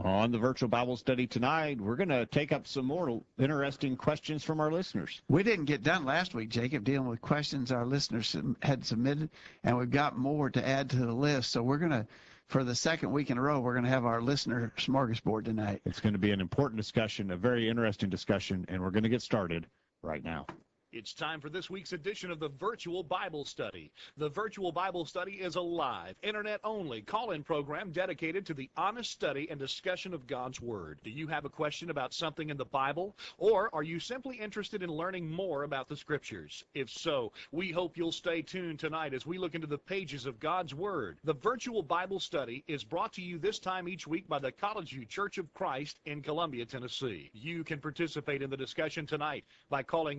On the virtual Bible study tonight, we're going to take up some more interesting questions from our listeners. We didn't get done last week, Jacob, dealing with questions our listeners had submitted, and we've got more to add to the list. So we're going to, for the second week in a row, we're going to have our listener smorgasbord tonight. It's going to be an important discussion, a very interesting discussion, and we're going to get started right now. It's time for this week's edition of the Virtual Bible Study. The Virtual Bible Study is a live, internet-only call-in program dedicated to the honest study and discussion of God's Word. Do you have a question about something in the Bible, or are you simply interested in learning more about the Scriptures? If so, we hope you'll stay tuned tonight as we look into the pages of God's Word. The Virtual Bible Study is brought to you this time each week by the College View Church of Christ in Columbia, Tennessee. You can participate in the discussion tonight by calling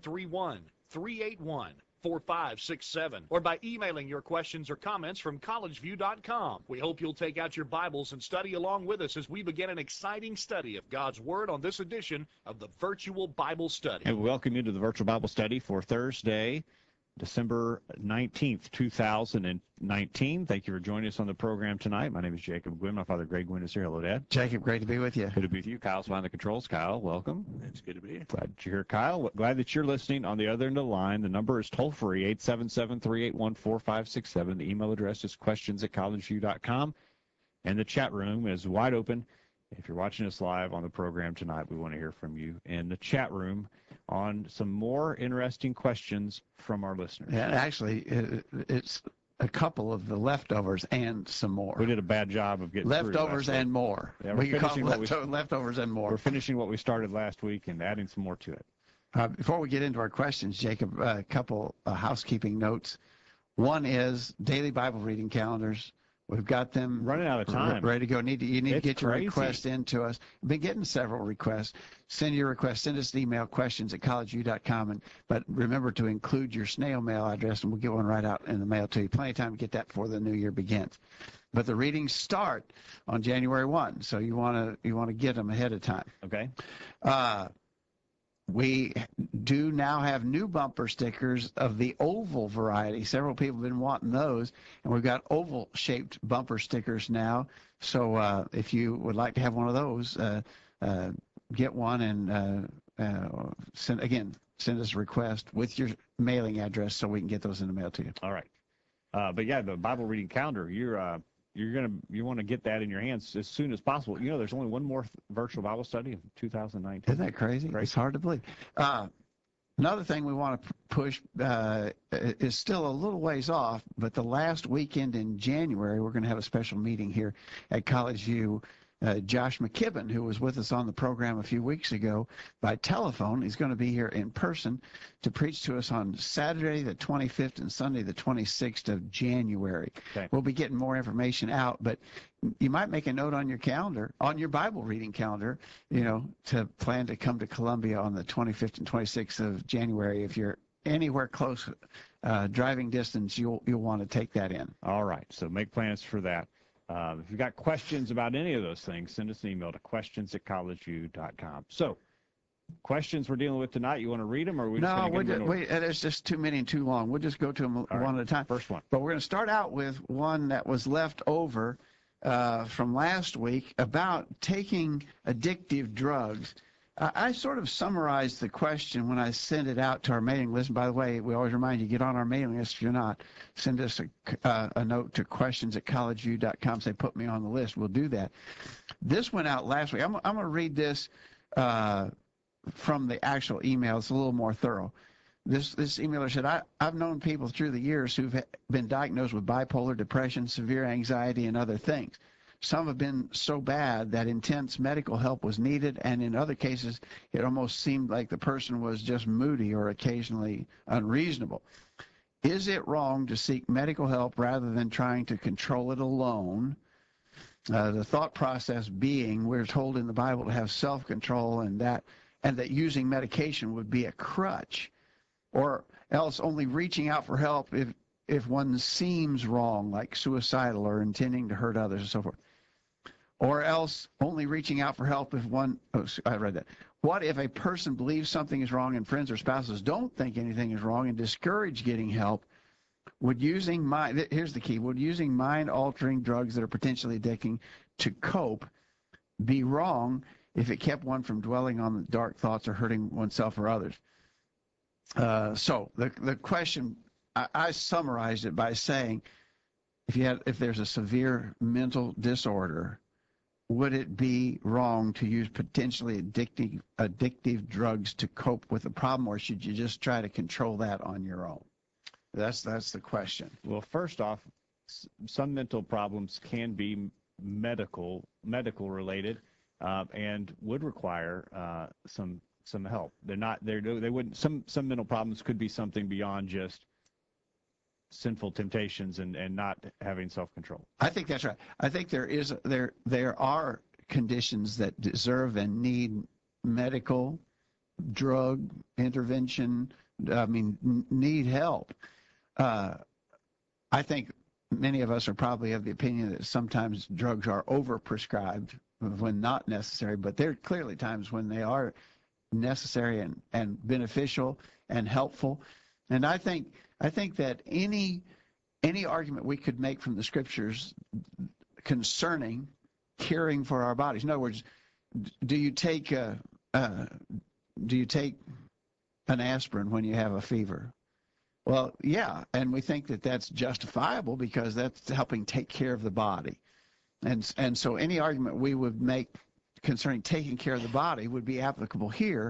931-381-4567 or by emailing your questions or comments from collegeview.com. We hope you'll take out your Bibles and study along with us as we begin an exciting study of God's Word on this edition of the Virtual Bible Study. And we welcome you to the Virtual Bible Study for Thursday, December 19th, 2019. Thank you for joining us on the program tonight. My name is Jacob Gwynn. My father, Greg Gwynn, is here. Hello, Dad. Jacob, great to be with you. Good to be with you. Kyle's behind the controls. Kyle, welcome. It's good to be here. Glad that you're here, Kyle. Glad that you're listening on the other end of the line. The number is toll-free, 877-381-4567. The email address is questions@collegeview.com. And the chat room is wide open. If you're watching us live on the program tonight, we want to hear from you in the chat room on some more interesting questions from our listeners. Yeah, actually, it's a couple of the leftovers and some more. We did a bad job of getting leftovers and more. Yeah, we can call them leftovers and more. We're finishing what we started last week and adding some more to it. Before we get into our questions, Jacob, a couple housekeeping notes. One is daily Bible reading calendars. We've got them running out of time. Ready to go. You need to get your request into us. We've been getting several requests. Send your request. Send us an email, questions@collegeview.com. But remember to include your snail mail address, and we'll get one right out in the mail to you. Plenty of time to get that before the new year begins. But the readings start on January 1, so you want to get them ahead of time. Okay. We do now have new bumper stickers of the oval variety. Several people have been wanting those, and we've got oval-shaped bumper stickers now. So if you would like to have one of those, get one and send us a request with your mailing address so we can get those in the mail to you. All right. But yeah, the Bible reading calendar, you want to get that in your hands as soon as possible. You know, there's only one more virtual Bible study of 2019. Isn't that crazy? It's hard to believe. Another thing we want to push is still a little ways off, but the last weekend in January, we're going to have a special meeting here at College View. Josh McKibben, who was with us on the program a few weeks ago by telephone, he's going to be here in person to preach to us on Saturday the 25th and Sunday the 26th of January. Okay. We'll be getting more information out, but you might make a note on your calendar, on your Bible reading calendar, to plan to come to Columbia on the 25th and 26th of January. If you're anywhere close, driving distance, you'll want to take that in. All right, so make plans for that. If you've got questions about any of those things, send us an email to questions@collegeview.com. So, questions we're dealing with tonight, you want to read them, or are we just going to wait, there's just too many and too long. We'll just go to them one at a time. First one. But we're going to start out with one that was left over from last week about taking addictive drugs. I sort of summarized the question when I sent it out to our mailing list. And by the way, we always remind you, get on our mailing list if you're not. Send us a note to questions@collegeview.com. Say, put me on the list. We'll do that. This went out last week. I'm going to read this from the actual email. It's a little more thorough. This emailer said, I've known people through the years who've been diagnosed with bipolar depression, severe anxiety, and other things. Some have been so bad that intense medical help was needed, and in other cases, it almost seemed like the person was just moody or occasionally unreasonable. Is it wrong to seek medical help rather than trying to control it alone? The thought process being, we're told in the Bible to have self-control, and that using medication would be a crutch, or else only reaching out for help if one seems wrong, like suicidal or intending to hurt others and so forth. Or else only reaching out for help if I read that. What if a person believes something is wrong and friends or spouses don't think anything is wrong and discourage getting help? Here's the key, would using mind-altering drugs that are potentially addicting to cope be wrong if it kept one from dwelling on the dark thoughts or hurting oneself or others. So the question, I summarized it by saying, if there's a severe mental disorder, would it be wrong to use potentially addictive drugs to cope with the problem, or should you just try to control that on your own? That's the question. Well, first off, some mental problems can be medical related, and would require some help. They wouldn't. Some mental problems could be something beyond just sinful temptations and not having self-control. I think that's right. I think there are conditions that deserve and need medical, drug intervention. I mean, need help. I think many of us are probably of the opinion that sometimes drugs are overprescribed when not necessary, but there are clearly times when they are necessary and beneficial and helpful. And I think that any argument we could make from the scriptures concerning caring for our bodies. In other words, do you take an aspirin when you have a fever? Well, yeah, and we think that that's justifiable because that's helping take care of the body. And so any argument we would make concerning taking care of the body would be applicable here.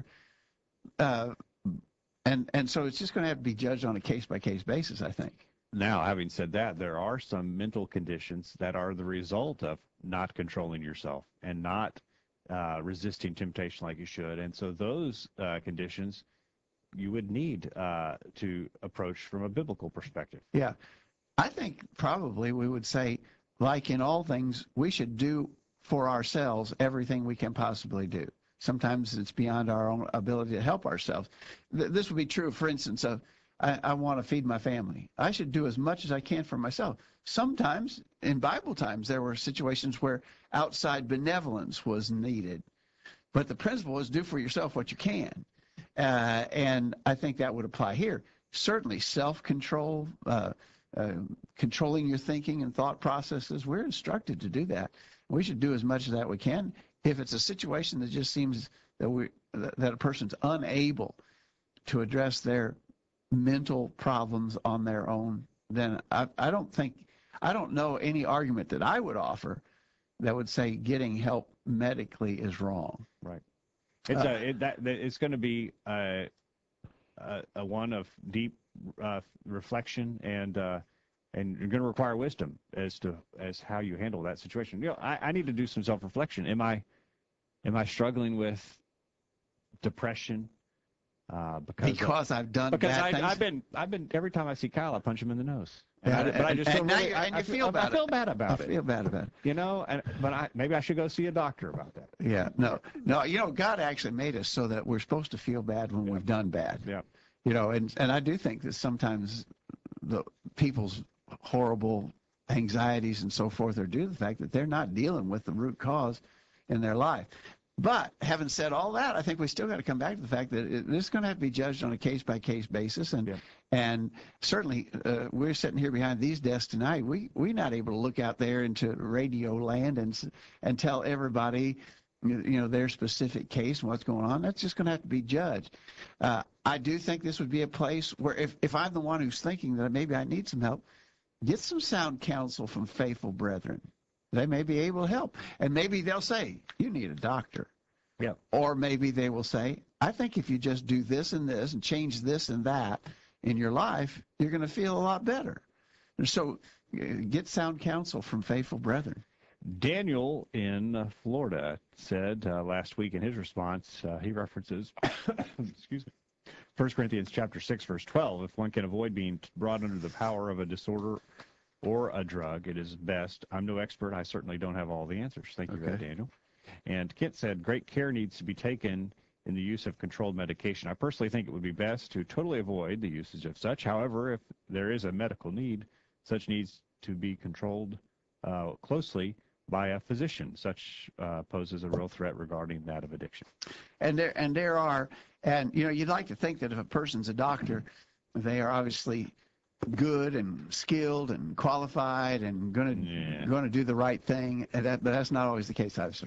And so it's just going to have to be judged on a case-by-case basis, I think. Now, having said that, there are some mental conditions that are the result of not controlling yourself and not resisting temptation like you should. And so those conditions you would need to approach from a biblical perspective. Yeah. I think probably we would say, like in all things, we should do for ourselves everything we can possibly do. Sometimes it's beyond our own ability to help ourselves. This would be true, for instance, of I want to feed my family. I should do as much as I can for myself. Sometimes, in Bible times, there were situations where outside benevolence was needed. But the principle is do for yourself what you can. And I think that would apply here. Certainly self-control, controlling your thinking and thought processes, we're instructed to do that. We should do as much of that we can. If it's a situation that just seems that a person's unable to address their mental problems on their own, then I don't know any argument that I would offer that would say getting help medically is wrong. Right. It's going to be a one of deep reflection, and you're going to require wisdom as how you handle that situation. You know, I need to do some self-reflection. Am I struggling with depression? Because I've done bad things? I've been every time I see Kyle, I punch him in the nose. I feel bad about it. You know, maybe I should go see a doctor about that. Yeah, no. You know, God actually made us so that we're supposed to feel bad when we've done bad. Yeah. You know, and I do think that sometimes the people's horrible anxieties and so forth are due to the fact that they're not dealing with the root cause in their life. But having said all that, I think we still got to come back to the fact that this is going to have to be judged on a case-by-case basis. And certainly we're sitting here behind these desks tonight. We're not able to look out there into radio land and tell everybody, you know, their specific case and what's going on. That's just going to have to be judged. I do think this would be a place where if I'm the one who's thinking that maybe I need some help, get some sound counsel from faithful brethren. They may be able to help. And maybe they'll say, you need a doctor. Yeah. Or maybe they will say, I think if you just do this and change this and that in your life, you're going to feel a lot better. And so get sound counsel from faithful brethren. Daniel in Florida said last week in his response, he references, excuse me, 1 Corinthians chapter 6, verse 12, if one can avoid being brought under the power of a disorder or a drug, it is best. I'm no expert. I certainly don't have all the answers. Thank you, Daniel. And Kent said, great care needs to be taken in the use of controlled medication. I personally think it would be best to totally avoid the usage of such. However, if there is a medical need, such needs to be controlled closely by a physician. Such poses a real threat regarding that of addiction. And there are, and you know, you'd like to think that if a person's a doctor, they are obviously good and skilled and qualified and going to do the right thing, but that's not always the case, I've seen. Right.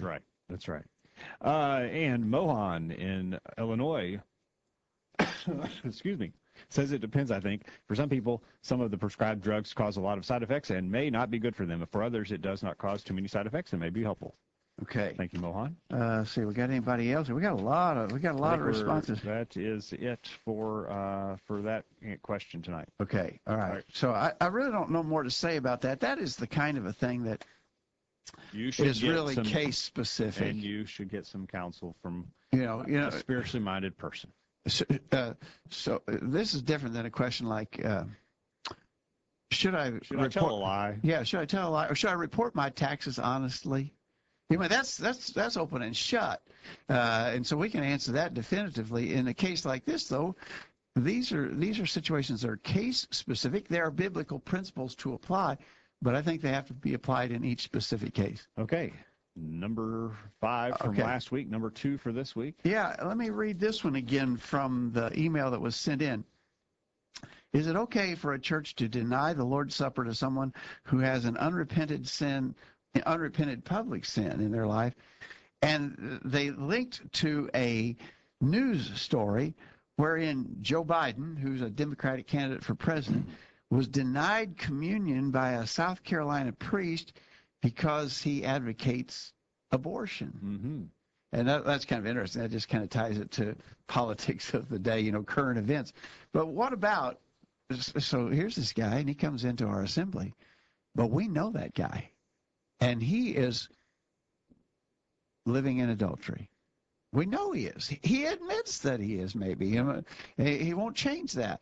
That's right. And Mohan in Illinois, excuse me, says it depends, I think. For some people, some of the prescribed drugs cause a lot of side effects and may not be good for them. For others, it does not cause too many side effects and may be helpful. Okay. Thank you, Mohan. See, we got anybody else? We got a lot of responses. That is it for that question tonight. Okay. All right. So I really don't know more to say about that. That is the kind of a thing that is really case specific. And you should get some counsel from a spiritually minded person. So this is different than a question like, should I tell a lie? Yeah, should I tell a lie, or should I report my taxes honestly? That's open and shut, and so we can answer that definitively. In a case like this, though, these are situations that are case specific. There are biblical principles to apply, but I think they have to be applied in each specific case. Okay. Number 5 from last week, number 2 for this week. Yeah, let me read this one again from the email that was sent in. Is it okay for a church to deny the Lord's Supper to someone who has an unrepented public sin in their life? And they linked to a news story wherein Joe Biden, who's a Democratic candidate for president, was denied communion by a South Carolina priest because he advocates abortion. Mm-hmm. And that's kind of interesting. That just kind of ties it to politics of the day, current events. But what about, so here's this guy, and he comes into our assembly, but we know that guy, and he is living in adultery. We know he is. He admits that he is, maybe. He won't change that.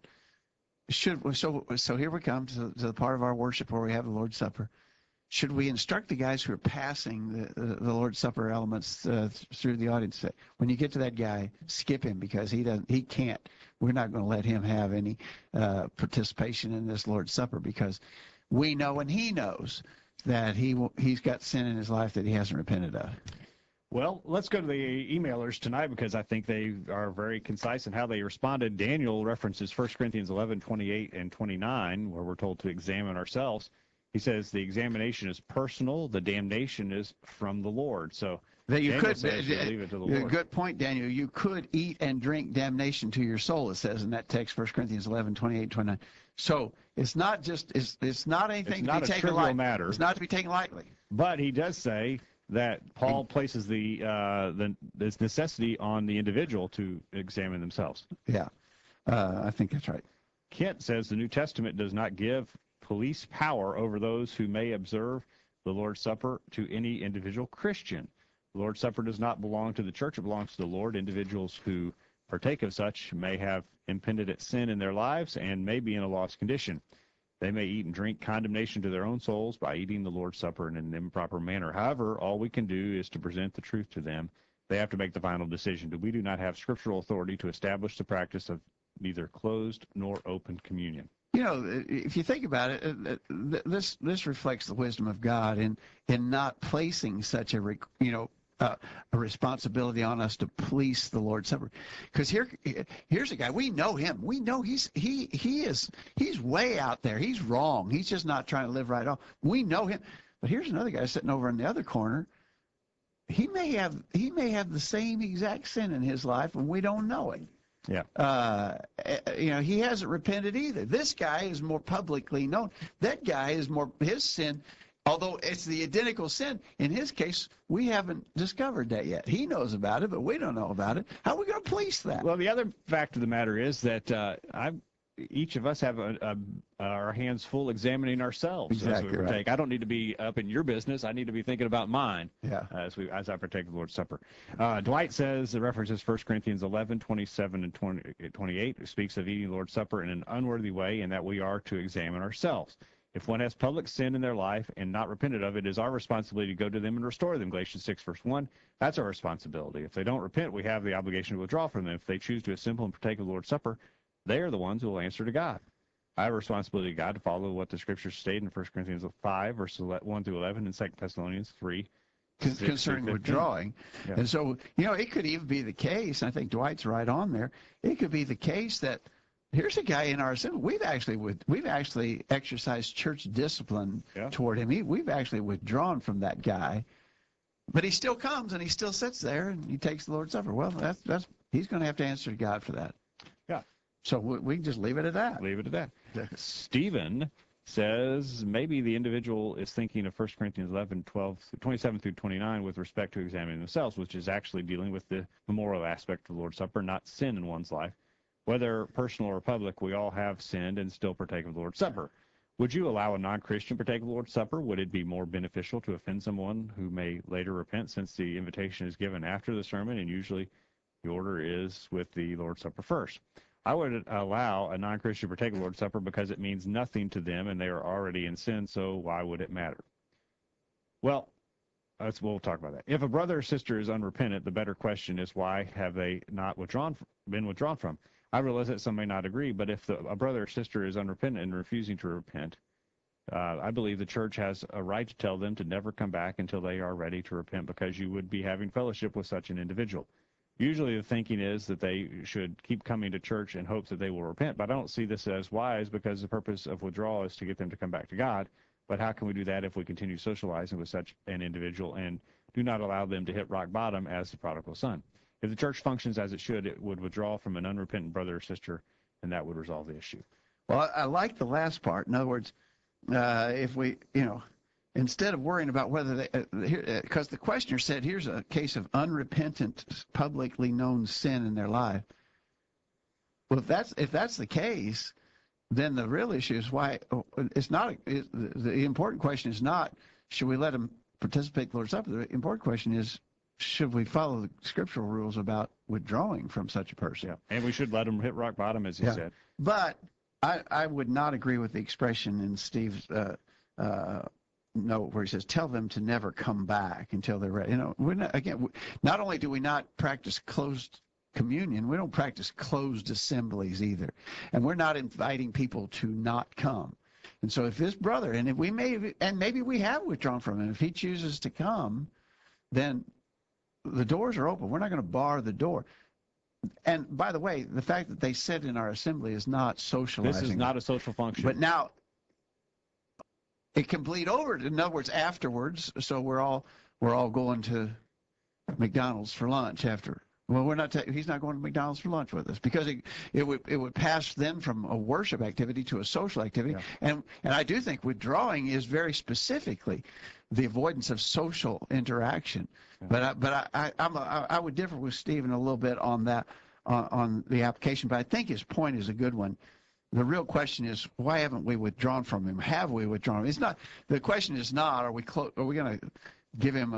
So here we come to the part of our worship where we have the Lord's Supper. Should we instruct the guys who are passing the Lord's Supper elements through the audience? When you get to that guy, skip him because he can't. We're not going to let him have any participation in this Lord's Supper because we know and he knows that he's got sin in his life that he hasn't repented of. Well, let's go to the emailers tonight because I think they are very concise in how they responded. Daniel references 1 Corinthians 11, 28 and 29, where we're told to examine ourselves. He says the examination is personal, the damnation is from the Lord. So that you Daniel could says you leave it to the Lord. Good point, Daniel. You could eat and drink damnation to your soul, it says in that text, 1 Corinthians 11, 28, 29. So it's not just it's not anything to be taken lightly. Matter. It's not to be taken lightly. But he does say that Paul places the necessity on the individual to examine themselves. Yeah, I think that's right. Kent says the New Testament does not give police power over those who may observe the Lord's Supper to any individual Christian. The Lord's Supper does not belong to the church. It belongs to the Lord. Individuals who partake of such may have impenitent sin in their lives and may be in a lost condition. They may eat and drink condemnation to their own souls by eating the Lord's Supper in an improper manner. However, all we can do is to present the truth to them. They have to make the final decision. We do not have scriptural authority to establish the practice of neither closed nor open communion. If you think about it, this reflects the wisdom of God in not placing such a responsibility on us to police the Lord's Supper. Because here's a guy, we know him. We know he's way out there. He's wrong. He's just not trying to live right off. We know him. But here's another guy sitting over in the other corner. He may have the same exact sin in his life, and we don't know it. Yeah. He hasn't repented either. This guy is more publicly known. That guy is more, his sin, although it's the identical sin, in his case, we haven't discovered that yet. He knows about it, but we don't know about it. How are we going to police that? Well, the other fact of the matter is that each of us have our hands full examining ourselves exactly as we partake. Right. I don't need to be up in your business. I need to be thinking about mine as I partake of the Lord's Supper. Dwight says, the references 1 Corinthians 11, 27 and 28, speaks of eating the Lord's Supper in an unworthy way and that we are to examine ourselves. If one has public sin in their life and not repented of it, it is our responsibility to go to them and restore them. Galatians 6, verse 1, that's our responsibility. If they don't repent, we have the obligation to withdraw from them. If they choose to assemble and partake of the Lord's Supper, they are the ones who will answer to God. I have a responsibility to God to follow what the scriptures state in 1 Corinthians 5, verses 1 through 11, and 2 Thessalonians 3. Concerning withdrawing. Yeah. And so, it could even be the case, I think Dwight's right on there, it could be the case that here's a guy in our assembly, we've actually exercised church discipline toward him. We've actually withdrawn from that guy. But he still comes and he still sits there and he takes the Lord's Supper. Well, that's he's going to have to answer to God for that. Yeah. So we can just leave it at that. Leave it at that. Stephen says maybe the individual is thinking of 1 Corinthians 11, 27 through 29 with respect to examining themselves, which is actually dealing with the moral aspect of the Lord's Supper, not sin in one's life. Whether personal or public, we all have sinned and still partake of the Lord's Supper. Would you allow a non-Christian partake of the Lord's Supper? Would it be more beneficial to offend someone who may later repent, since the invitation is given after the sermon and usually the order is with the Lord's Supper first? I would allow a non-Christian to partake of the Lord's Supper because it means nothing to them and they are already in sin, so why would it matter? Well, we'll talk about that. If a brother or sister is unrepentant, the better question is, why have they not been withdrawn from? I realize that some may not agree, but if a brother or sister is unrepentant and refusing to repent, I believe the church has a right to tell them to never come back until they are ready to repent, because you would be having fellowship with such an individual. Usually the thinking is that they should keep coming to church in hopes that they will repent, but I don't see this as wise, because the purpose of withdrawal is to get them to come back to God. But how can we do that if we continue socializing with such an individual and do not allow them to hit rock bottom as the prodigal son? If the church functions as it should, it would withdraw from an unrepentant brother or sister, and that would resolve the issue. Well, I like the last part. In other words, if we, instead of worrying about whether they, because the questioner said, here's a case of unrepentant, publicly known sin in their life. Well, if that's the case, then the real issue is why it's not. The important question is not, should we let them participate in the Lord's Supper? The important question is, should we follow the scriptural rules about withdrawing from such a person? Yeah, and we should let them hit rock bottom, as he said. But I would not agree with the expression in Steve's note where he says, tell them to never come back until they're ready. We're not, again, not only do we not practice closed communion, we don't practice closed assemblies either. And we're not inviting people to not come. And so if this brother, and if we may, and maybe we have withdrawn from him, if he chooses to come, then the doors are open. We're not going to bar the door. And by the way, the fact that they sit in our assembly is not socializing. This is not a social function. But now it can bleed over. In other words, afterwards. So we're all going to McDonald's for lunch after. Well, we're not. He's not going to McDonald's for lunch with us, because it would pass then from a worship activity to a social activity. Yeah. And I do think withdrawing is very specifically the avoidance of social interaction. Yeah. But I would differ with Stephen a little bit on that on the application. But I think his point is a good one. The real question is, why haven't we withdrawn from him? Have we withdrawn him? It's not. The question is not, are we going to give him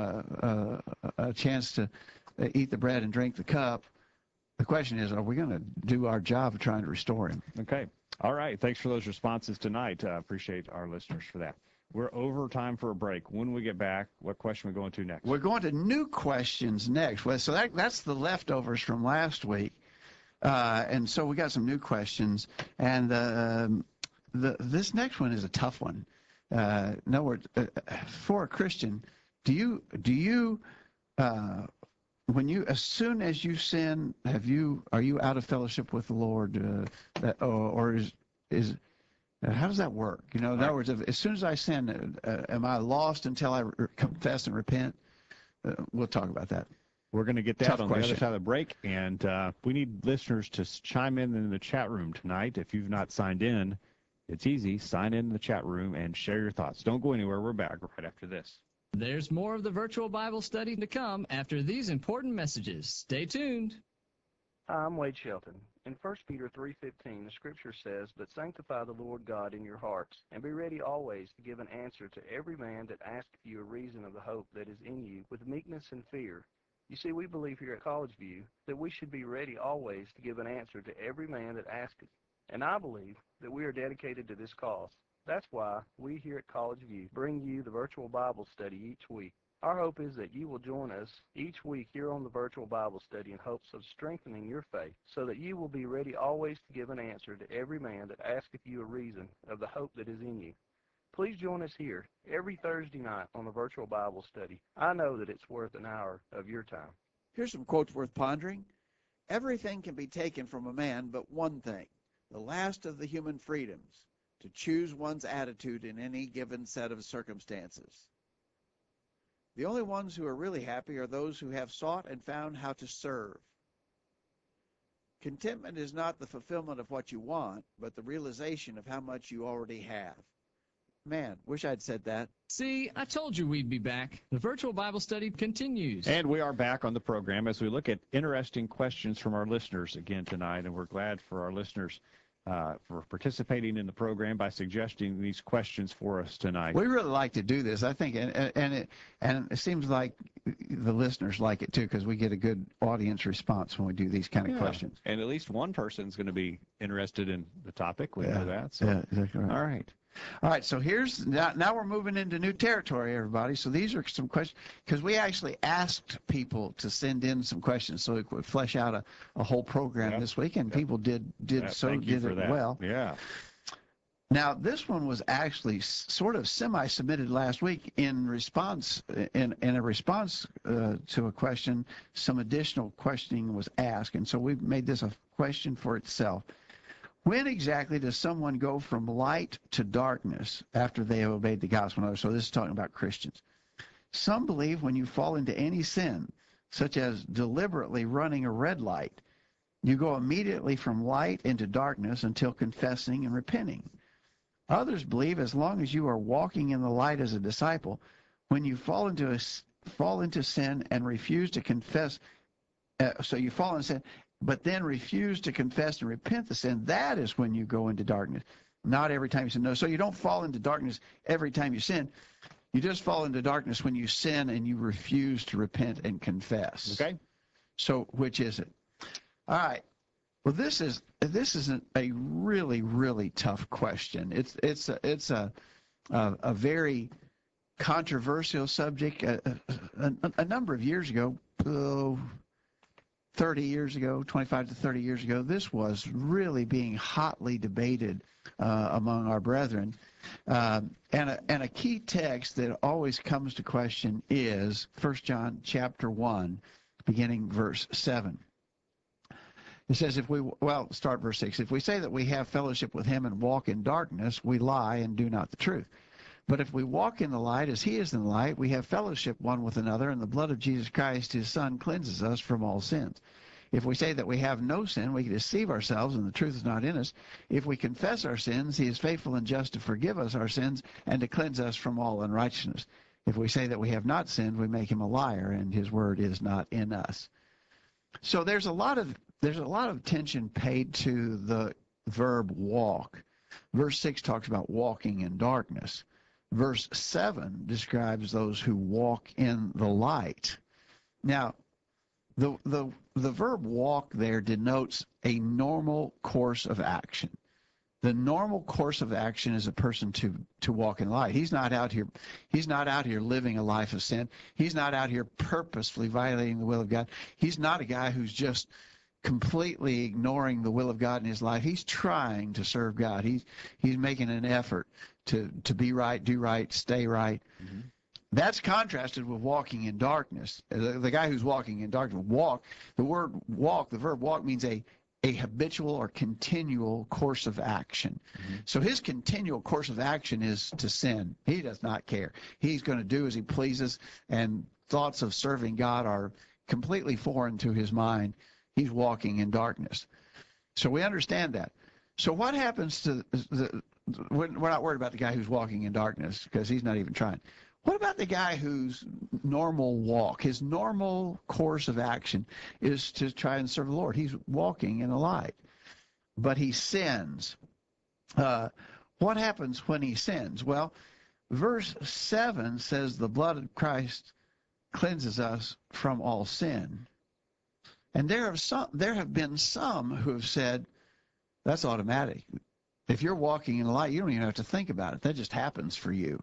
a chance to eat the bread and drink the cup? The question is, are we going to do our job of trying to restore him? Okay. All right. Thanks for those responses tonight. Appreciate our listeners for that. We're over time for a break. When we get back, what question are we going to next? We're going to new questions next. Well, so that's the leftovers from last week. And so we got some new questions. And this next one is a tough one. In other words, for a Christian, do you when you, as soon as you sin, are you out of fellowship with the Lord, or is how does that work? In other words, as soon as I sin, am I lost until I confess and repent? We'll talk about that. We're going to get that on the other side of the break, and we need listeners to chime in the chat room tonight. If you've not signed in, it's easy. Sign in the chat room and share your thoughts. Don't go anywhere. We're back right after this. There's more of the virtual Bible study to come after these important messages. Stay tuned. Hi, I'm Wade Shelton. In 1 Peter 3:15, the scripture says, "But sanctify the Lord God in your hearts, and be ready always to give an answer to every man that asketh you a reason of the hope that is in you, with meekness and fear." You see, we believe here at College View that we should be ready always to give an answer to every man that asketh. And I believe that we are dedicated to this cause. That's why we here at College View bring you the virtual Bible study each week. Our hope is that you will join us each week here on the virtual Bible study in hopes of strengthening your faith, so that you will be ready always to give an answer to every man that asketh you a reason of the hope that is in you. Please join us here every Thursday night on the virtual Bible study. I know that it's worth an hour of your time. Here's some quotes worth pondering. Everything can be taken from a man but one thing, the last of the human freedoms, to choose one's attitude in any given set of circumstances. The only ones who are really happy are those who have sought and found how to serve. Contentment is not the fulfillment of what you want, but the realization of how much you already have. Man, wish I'd said that. See, I told you we'd be back. The virtual Bible study continues. And we are back on the program as we look at interesting questions from our listeners again tonight, and we're glad for our listeners for participating in the program by suggesting these questions for us tonight. We really like to do this, I think, and it seems like the listeners like it too, because we get a good audience response when we do these kind of questions. And at least one person's going to be interested in the topic. We know that. So. Yeah, exactly right. All right. All right, so here's now we're moving into new territory, everybody. So these are some questions, because we actually asked people to send in some questions so we could flesh out a whole program this week, and people did it well. Yeah. Now, this one was actually sort of semi-submitted last week in response, in a response to a question. Some additional questioning was asked, and so we've made this a question for itself. When exactly does someone go from light to darkness after they have obeyed the gospel? So this is talking about Christians. Some believe when you fall into any sin, such as deliberately running a red light, you go immediately from light into darkness until confessing and repenting. Others believe as long as you are walking in the light as a disciple, when you fall into sin and refuse to confess, so you fall into sin, but then refuse to confess and repent the sin, that is when you go into darkness. Not every time you sin. No, so you don't fall into darkness every time you sin. You just fall into darkness when you sin and you refuse to repent and confess. Okay. So which is it? All right. Well, this is a really, really tough question. It's a very controversial subject. A number of years ago, 30 years ago, 25 to 30 years ago, this was really being hotly debated among our brethren. And a key text that always comes to question is 1 John chapter 1, beginning verse 7. It says, start verse 6. If we say that we have fellowship with him and walk in darkness, we lie and do not the truth. But if we walk in the light as he is in the light, we have fellowship one with another, and the blood of Jesus Christ, his Son, cleanses us from all sins. If we say that we have no sin, we deceive ourselves, and the truth is not in us. If we confess our sins, he is faithful and just to forgive us our sins and to cleanse us from all unrighteousness. If we say that we have not sinned, we make him a liar, and his word is not in us. So there's a lot of attention paid to the verb walk. Verse 6 talks about walking in darkness. Verse 7 describes those who walk in the light. Now, the verb walk there denotes a normal course of action. The normal course of action is a person to walk in light. He's not out here living a life of sin. He's not out here purposefully violating the will of God. He's not a guy who's just completely ignoring the will of God in his life. He's trying to serve God. He's making an effort to be right, do right, stay right. Mm-hmm. That's contrasted with walking in darkness. The guy who's walking in darkness, the word walk, the verb walk means a habitual or continual course of action. Mm-hmm. So his continual course of action is to sin. He does not care. He's going to do as he pleases, and thoughts of serving God are completely foreign to his mind. He's walking in darkness. So we understand that. So what happens to we're not worried about the guy who's walking in darkness because he's not even trying. What about the guy whose normal walk, his normal course of action is to try and serve the Lord? He's walking in the light, but he sins. What happens when he sins? Well, verse 7 says the blood of Christ cleanses us from all sin. And there have been some who have said, that's automatic. If you're walking in the light, you don't even have to think about it. That just happens for you.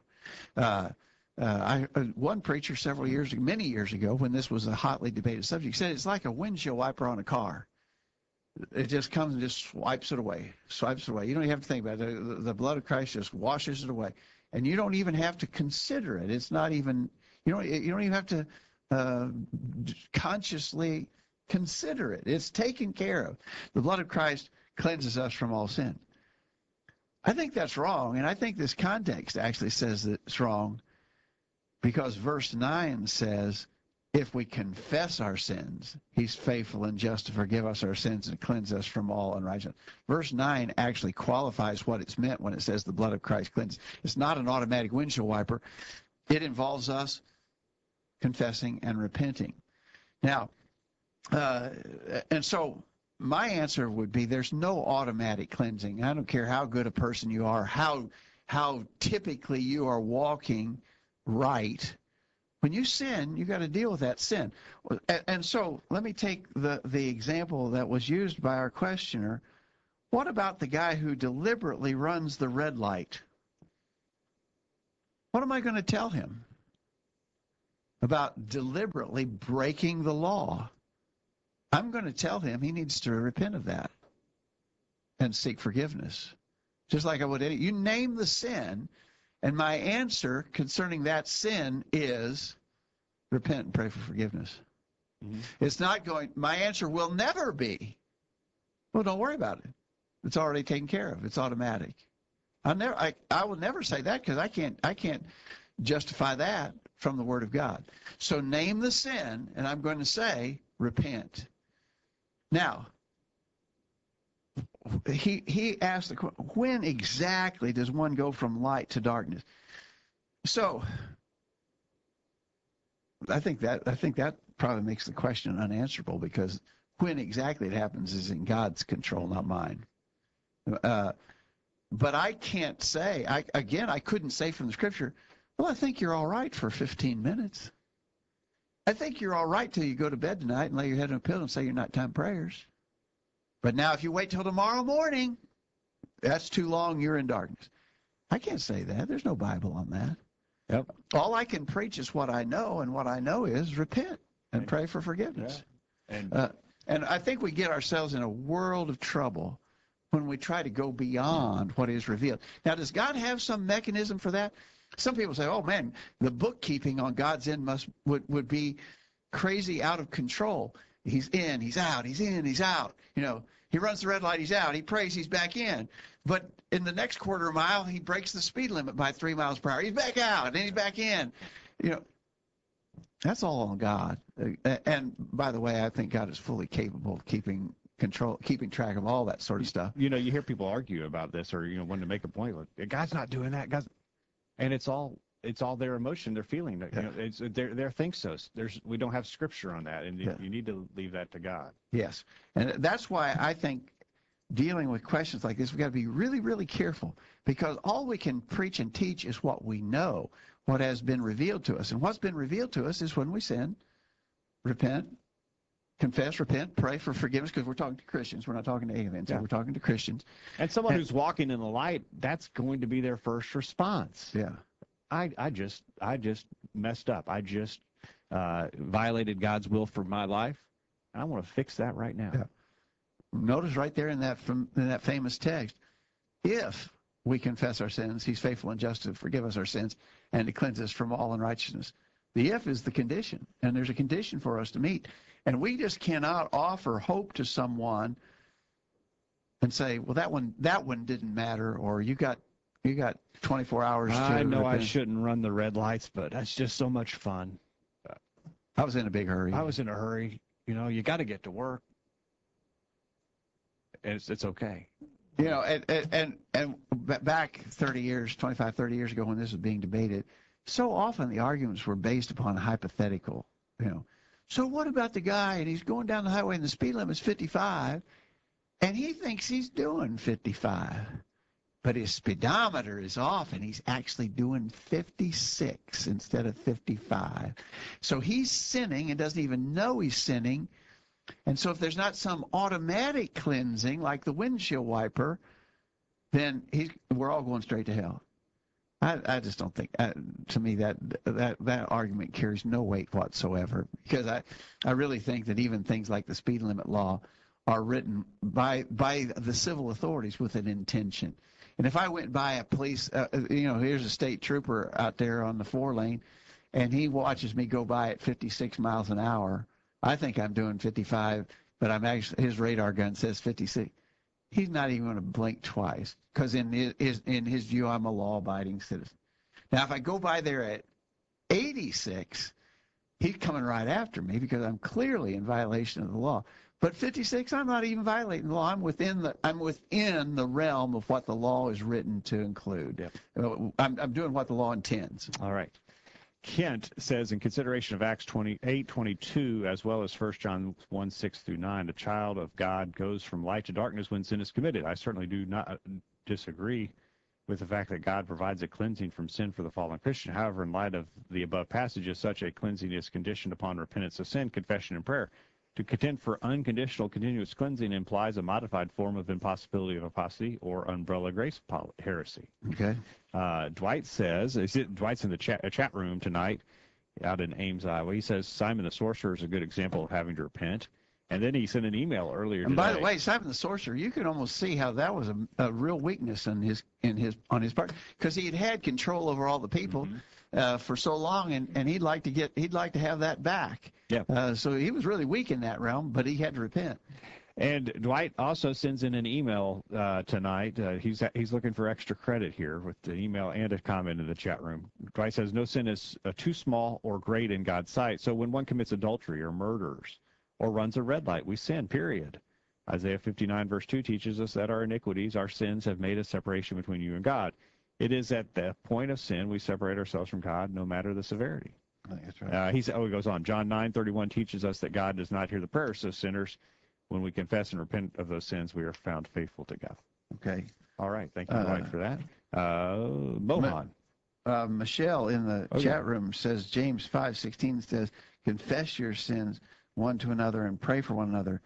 One preacher many years ago, when this was a hotly debated subject, said it's like a windshield wiper on a car. It just comes and just swipes it away. You don't even have to think about it. The blood of Christ just washes it away. And you don't even have to consider it. It's not even, you don't even have to consciously consider it. It's taken care of. The blood of Christ cleanses us from all sin. I think that's wrong, and I think this context actually says that it's wrong because verse 9 says, if we confess our sins, he's faithful and just to forgive us our sins and cleanse us from all unrighteousness. Verse 9 actually qualifies what it's meant when it says the blood of Christ cleanses. It's not an automatic windshield wiper. It involves us confessing and repenting. Now, and so my answer would be there's no automatic cleansing. I don't care how good a person you are, how typically you are walking right. When you sin, you got to deal with that sin. And so let me take the example that was used by our questioner. What about the guy who deliberately runs the red light? What am I going to tell him about deliberately breaking the law? I'm going to tell him he needs to repent of that and seek forgiveness. Just like I would any. You name the sin, and my answer concerning that sin is repent and pray for forgiveness. Mm-hmm. It's not going, my answer will never be, well, don't worry about it. It's already taken care of. It's automatic. I will never say that because I can't justify that from the Word of God. So name the sin, and I'm going to say repent. Now, he asked the question, when exactly does one go from light to darkness? So I think that probably makes the question unanswerable, because when exactly it happens is in God's control, not mine. But I can't say, I couldn't say from the Scripture, well, I think you're all right for 15 minutes. I think you're all right till you go to bed tonight and lay your head on a pillow and say your nighttime prayers. But now if you wait till tomorrow morning, that's too long, you're in darkness. I can't say that. There's no Bible on that. Yep. All I can preach is what I know, and what I know is repent and pray for forgiveness. Yeah. And I think we get ourselves in a world of trouble when we try to go beyond what is revealed. Now, does God have some mechanism for that? Some people say, oh, man, the bookkeeping on God's end would be crazy, out of control. He's in, he's out, he's in, he's out. You know, he runs the red light, he's out. He prays, he's back in. But in the next quarter mile, he breaks the speed limit by 3 miles per hour. He's back out, and he's back in. You know, that's all on God. And by the way, I think God is fully capable of keeping track of all that sort of stuff. You know, you hear people argue about this, or when to make a point, like, God's not doing that. And it's all their emotion, their feeling. You know, it's their think so. We don't have Scripture on that, and you need to leave that to God. Yes, and that's why I think dealing with questions like this, we've got to be really, really careful, because all we can preach and teach is what we know, what has been revealed to us. And what's been revealed to us is when we sin, repent, confess, repent, pray for forgiveness, because we're talking to Christians. We're not talking to aliens. Yeah. We're talking to Christians. And someone who's walking in the light, that's going to be their first response. Yeah. I just messed up. I just violated God's will for my life. I want to fix that right now. Yeah. Notice right there in that famous text, if we confess our sins, he's faithful and just to forgive us our sins and to cleanse us from all unrighteousness. The if is the condition, and there's a condition for us to meet. And we just cannot offer hope to someone and say, well, that one didn't matter, or you got 24 hours to I know repent. I shouldn't run the red lights, but that's just so much fun. I was in a big hurry. I was in a hurry. You know, you got to get to work. And it's okay. You know, and back 30 years ago when this was being debated, so often the arguments were based upon hypothetical, So what about the guy, and he's going down the highway and the speed limit's 55, and he thinks he's doing 55, but his speedometer is off, and he's actually doing 56 instead of 55. So he's sinning and doesn't even know he's sinning. And so if there's not some automatic cleansing like the windshield wiper, then we're all going straight to hell. I just don't think, to me, that argument carries no weight whatsoever, because I really think that even things like the speed limit law are written by the civil authorities with an intention. And if I went by a police, here's a state trooper out there on the 4-lane, and he watches me go by at 56 miles an hour, I think I'm doing 55, but his radar gun says 56. He's not even going to blink twice, because in his view, I'm a law-abiding citizen. Now, if I go by there at 86, he's coming right after me because I'm clearly in violation of the law. But 56, I'm not even violating the law. I'm within the realm of what the law is written to include. Yep. I'm doing what the law intends. All right. Kent says, in consideration of Acts 28:22, as well as 1 John 1:6-9, a child of God goes from light to darkness when sin is committed. I certainly do not disagree with the fact that God provides a cleansing from sin for the fallen Christian. However, in light of the above passages, such a cleansing is conditioned upon repentance of sin, confession, and prayer. To contend for unconditional continuous cleansing implies a modified form of impossibility of apostasy or umbrella grace heresy. Okay. Dwight says, Dwight's in the chat room tonight out in Ames, Iowa. He says Simon the Sorcerer is a good example of having to repent. And then he sent an email earlier today. And by the way, Simon the Sorcerer, you can almost see how that was a real weakness on his part, because he had control over all the people for so long, and he'd like to have that back. Yeah. So he was really weak in that realm, but he had to repent. And Dwight also sends in an email tonight. He's looking for extra credit here with the email and a comment in the chat room. Dwight says, no sin is too small or great in God's sight. So when one commits adultery or murders or runs a red light, we sin, period. Isaiah 59 verse 2 teaches us that our iniquities, our sins, have made a separation between you and God. It is at the point of sin we separate ourselves from God, no matter the severity. I think that's right. He goes on. John 9:31 teaches us that God does not hear the prayers of sinners. When we confess and repent of those sins, we are found faithful to God. Okay. All right. Thank you, Dwight, for that. Mohan. Michelle in the chat room says, James 5:16 says, confess your sins one to another and pray for one another.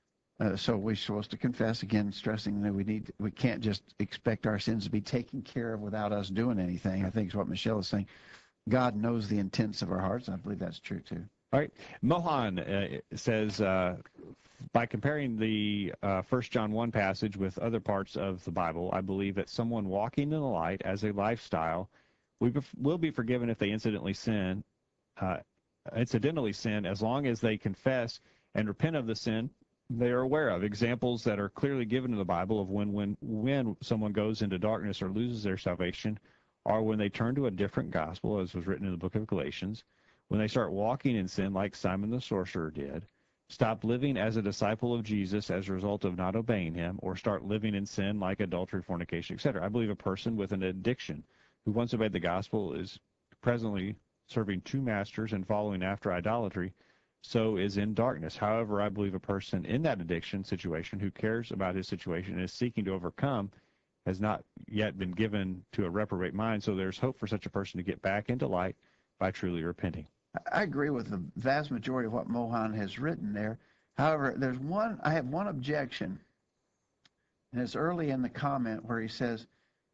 So we're supposed to confess, again, stressing that we can't just expect our sins to be taken care of without us doing anything. I think is what Michelle is saying. God knows the intents of our hearts. I believe that's true too. All right. Mohan says, by comparing the 1 John 1 passage with other parts of the Bible, I believe that someone walking in the light as a lifestyle will be forgiven if they incidentally sin as long as they confess and repent of the sin they are aware of. Examples that are clearly given in the Bible of when someone goes into darkness or loses their salvation are when they turn to a different gospel, as was written in the book of Galatians, when they start walking in sin like Simon the Sorcerer did, stop living as a disciple of Jesus as a result of not obeying him, or start living in sin like adultery, fornication, etc. I believe a person with an addiction who once obeyed the gospel is presently serving two masters and following after idolatry, so is in darkness. However, I believe a person in that addiction situation who cares about his situation and is seeking to overcome has not yet been given to a reprobate mind, so there's hope for such a person to get back into light by truly repenting. I agree with the vast majority of what Mohan has written there. However, I have one objection, and it's early in the comment where he says,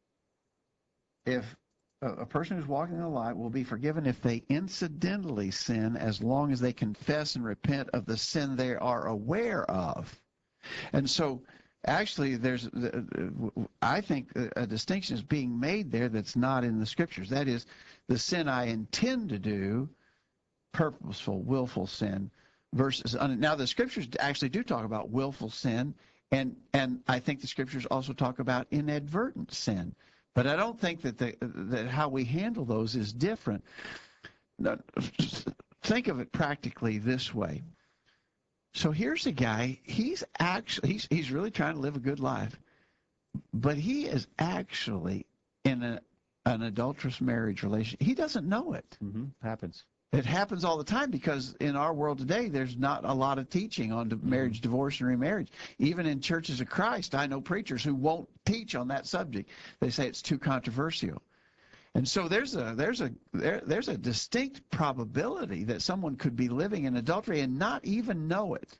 if a person who's walking in the light will be forgiven if they incidentally sin, as long as they confess and repent of the sin they are aware of. And so actually I think a distinction is being made there that's not in the scriptures. That is, the sin I intend to do, purposeful, willful sin, versus now the scriptures actually do talk about willful sin, and I think the scriptures also talk about inadvertent sin. But I don't think that how we handle those is different. Think of it practically this way. So here's a guy, he's really trying to live a good life, but he is actually in an adulterous marriage relationship. He doesn't know it. Happens. It happens all the time because in our world today, there's not a lot of teaching on marriage, divorce, and remarriage. Even in churches of Christ, I know preachers who won't teach on that subject. They say it's too controversial. And so there's a distinct probability that someone could be living in adultery and not even know it.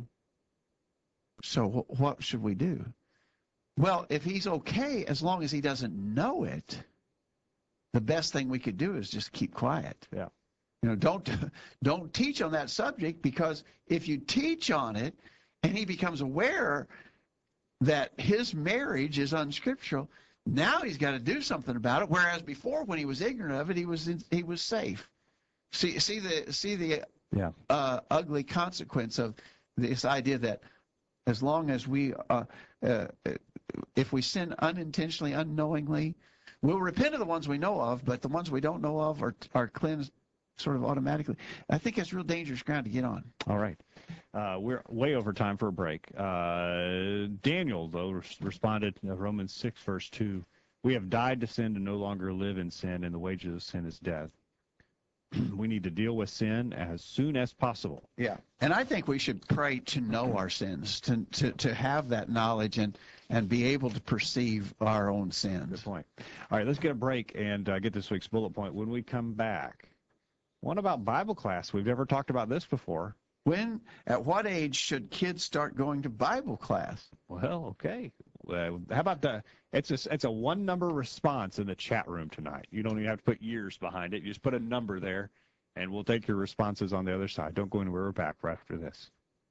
So what should we do? Well, if he's okay, as long as he doesn't know it, the best thing we could do is just keep quiet. Yeah. You know, don't teach on that subject, because if you teach on it and he becomes aware that his marriage is unscriptural, now he's got to do something about it. Whereas before, when he was ignorant of it, he was safe. See the ugly consequence of this idea that as long as if we sin unintentionally, unknowingly, we'll repent of the ones we know of, but the ones we don't know of are cleansed sort of automatically. I think that's real dangerous ground to get on. All right. We're way over time for a break. Daniel, though, responded to Romans 6, verse 2. We have died to sin to no longer live in sin, and the wages of sin is death. We need to deal with sin as soon as possible. Yeah. And I think we should pray to know our sins, to have that knowledge and be able to perceive our own sins. Good point. All right, let's get a break and get this week's bullet point. When we come back, what about Bible class? We've never talked about this before. At what age should kids start going to Bible class? Well, okay. How about it's a one-number response in the chat room tonight. You don't even have to put years behind it. You just put a number there, and we'll take your responses on the other side. Don't go anywhere. We're back right after this.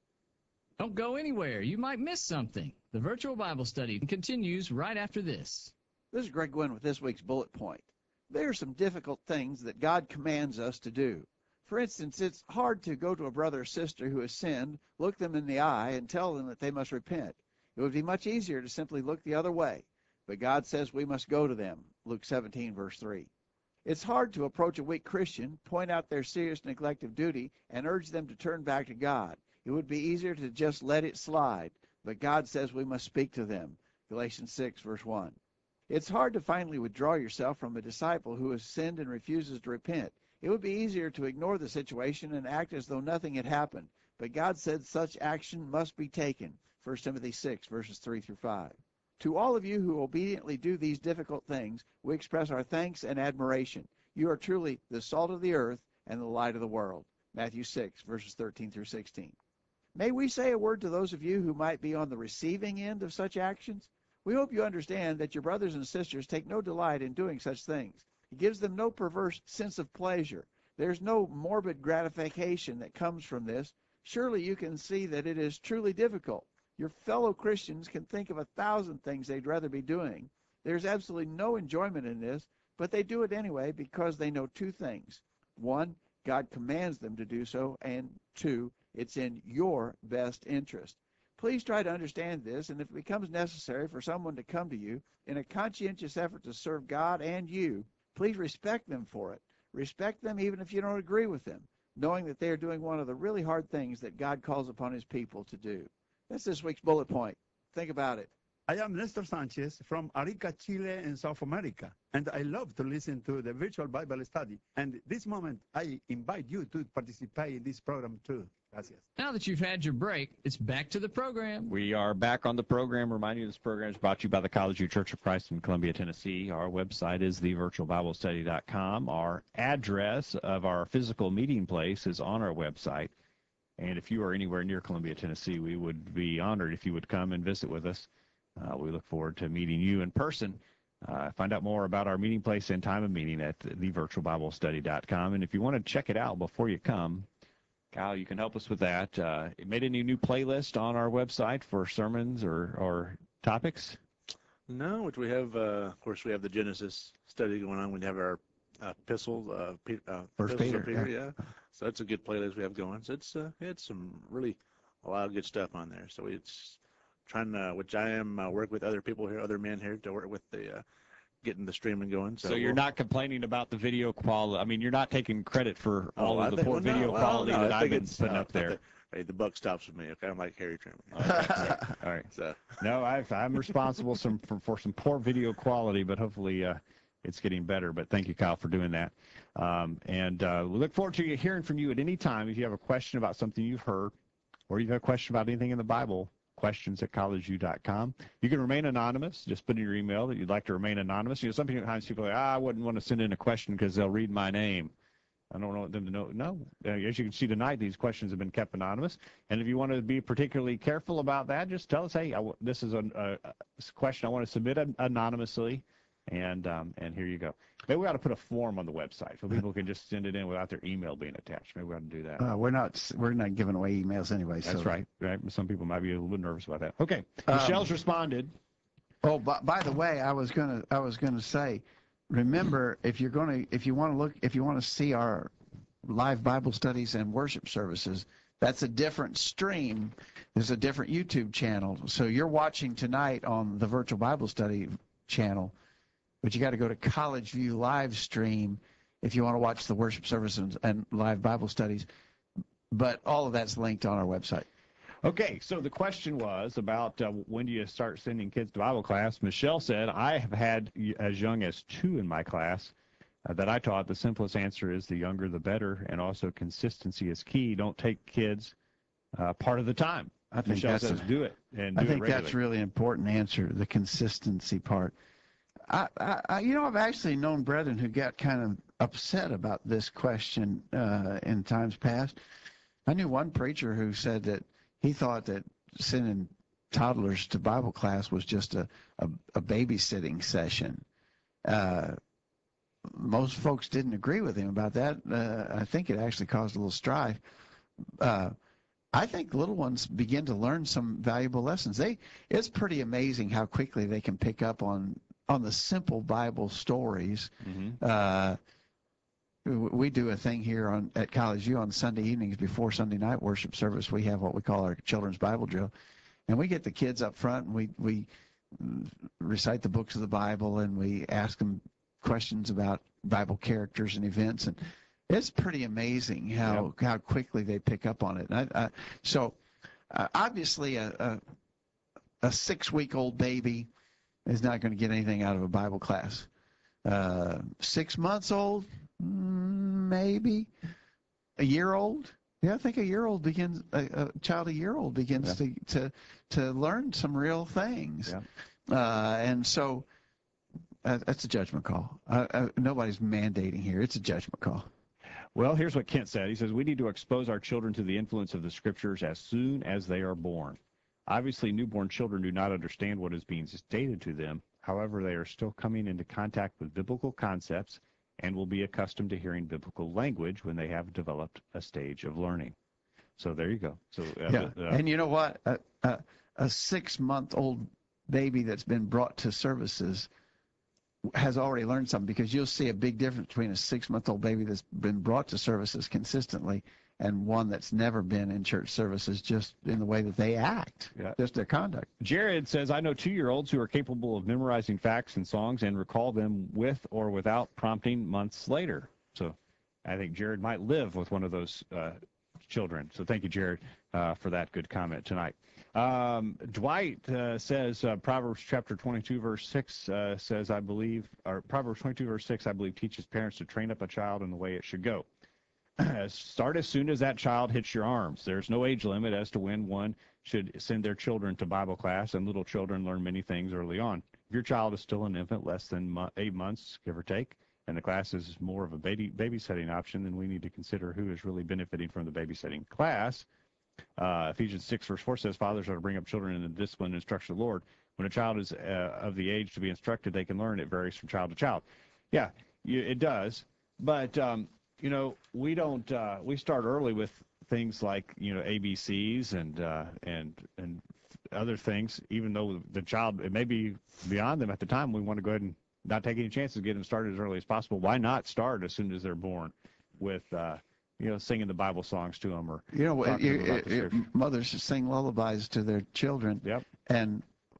Don't go anywhere. You might miss something. The virtual Bible study continues right after this. This is Greg Gwynn with this week's bullet point. There are some difficult things that God commands us to do. For instance, it's hard to go to a brother or sister who has sinned, look them in the eye, and tell them that they must repent. It would be much easier to simply look the other way. But God says we must go to them, Luke 17, verse 3. It's hard to approach a weak Christian, point out their serious neglect of duty, and urge them to turn back to God. It would be easier to just let it slide. But God says we must speak to them, Galatians 6, verse 1. It's hard to finally withdraw yourself from a disciple who has sinned and refuses to repent. It would be easier to ignore the situation and act as though nothing had happened. But God said such action must be taken, 1 Timothy 6, verses 3 through 5. To all of you who obediently do these difficult things, we express our thanks and admiration. You are truly the salt of the earth and the light of the world. Matthew 6, verses 13 through 16. May we say a word to those of you who might be on the receiving end of such actions? We hope you understand that your brothers and sisters take no delight in doing such things. It gives them no perverse sense of pleasure. There's no morbid gratification that comes from this. Surely you can see that it is truly difficult. Your fellow Christians can think of 1,000 things they'd rather be doing. There's absolutely no enjoyment in this, but they do it anyway because they know two things. One, God commands them to do so, and two, it's in your best interest. Please try to understand this, and if it becomes necessary for someone to come to you in a conscientious effort to serve God and you, please respect them for it. Respect them even if you don't agree with them, knowing that they are doing one of the really hard things that God calls upon his people to do. That's this week's bullet point. Think about it. I am Nestor Sanchez from Arica, Chile in South America, and I love to listen to the virtual Bible study. And this moment, I invite you to participate in this program too. Gracias. Now that you've had your break, it's back to the program. We are back on the program. Reminding you this program is brought to you by the College View Church of Christ in Columbia, Tennessee. Our website is thevirtualbiblestudy.com. Our address of our physical meeting place is on our website. And if you are anywhere near Columbia, Tennessee, we would be honored if you would come and visit with us. We look forward to meeting you in person. Find out more about our meeting place and time of meeting at thevirtualbiblestudy.com. And if you want to check it out before you come, Kyle, you can help us with that. It made any new playlist on our website for sermons or topics? No, which we have, of course, we have the Genesis study going on. We have our epistle, First Peter, yeah. So that's a good playlist we have going. So it's some really a lot of good stuff on there. So it's trying to, which I am work with other people here, other men here to work with the getting the streaming going. So you're not complaining about the video quality. I mean, you're not taking credit for all of the poor video quality that I've been putting up there. Hey, the buck stops with me. Okay, I'm like Harry Truman. All right. So no, I'm responsible for some poor video quality, but hopefully it's getting better. But thank you, Kyle, for doing that. And we look forward to hearing from you at any time. If you have a question about something you've heard, or you have a question about anything in the Bible, questions@collegeview.com. You can remain anonymous. Just put in your email that you'd like to remain anonymous. You know, sometimes people are like, I wouldn't want to send in a question because they'll read my name. I don't want them to know. No, as you can see tonight, these questions have been kept anonymous. And if you want to be particularly careful about that, just tell us, hey, this is a question I want to submit anonymously, and here you go. Maybe we ought to put a form on the website so people can just send it in without their email being attached. Maybe we ought to do that. We're not giving away emails anyway. That's right. Some people might be a little bit nervous about that. Okay, Michelle's responded. Oh, by the way, I was gonna say, remember, if you want to see our live Bible studies and worship services, that's a different stream. There's a different YouTube channel. So you're watching tonight on the Virtual Bible Study channel, but you got to go to College View live stream if you want to watch the worship services and live Bible studies. But all of that's linked on our website. Okay, so the question was about when do you start sending kids to Bible class? Michelle said, I have had as young as 2 in my class that I taught. The simplest answer is the younger the better, and also consistency is key. Don't take kids part of the time. I think Michelle says do it, and do I think it regularly. that's really important answer, the consistency part. I've actually known brethren who got kind of upset about this question in times past. I knew one preacher who said that he thought that sending toddlers to Bible class was just a babysitting session. Most folks didn't agree with him about that. I think it actually caused a little strife. I think little ones begin to learn some valuable lessons. It's pretty amazing how quickly they can pick up on the simple Bible stories. We do a thing here at College U on Sunday evenings before Sunday night worship service. We have what we call our children's Bible drill, and we get the kids up front and we recite the books of the Bible, and we ask them questions about Bible characters and events, and it's pretty amazing how quickly they pick up on it. And so obviously a 6-week-old baby is not going to get anything out of a Bible class. 6 months old, maybe. A year old, yeah, I think a year-old begins. A child a year-old begins to learn some real things. And so that's a judgment call. Nobody's mandating here. It's a judgment call. Well, here's what Kent said. He says, we need to expose our children to the influence of the Scriptures as soon as they are born. Obviously, newborn children do not understand what is being stated to them. However, they are still coming into contact with biblical concepts and will be accustomed to hearing biblical language when they have developed a stage of learning. So there you go. So and you know what? A 6-month-old baby that's been brought to services has already learned something, because you'll see a big difference between a 6-month-old baby that's been brought to services consistently and one that's never been in church services, just in the way that they act, just their conduct. Jared says, I know 2-year-olds who are capable of memorizing facts and songs and recall them with or without prompting months later. So I think Jared might live with one of those children. So thank you, Jared, for that good comment tonight. Dwight says, Proverbs chapter 22, verse 6 says, I believe, or Proverbs 22, verse 6, I believe, teaches parents to train up a child in the way it should go. Start as soon as that child hits your arms. There's no age limit as to when one should send their children to Bible class, and little children learn many things early on. If your child is still an infant, less than 8 months, give or take, and the class is more of a babysitting option, then we need to consider who is really benefiting from the babysitting class. Ephesians 6, verse 4 says, fathers are to bring up children in the discipline and instruction of the Lord. When a child is of the age to be instructed, they can learn. It varies from child to child. Yeah, it does. But we don't. We start early with things like ABCs and other things. Even though the child, it may be beyond them at the time, we want to go ahead and not take any chances, get them started as early as possible. Why not start as soon as they're born with singing the Bible songs to them, or mothers sing lullabies to their children. Yep. And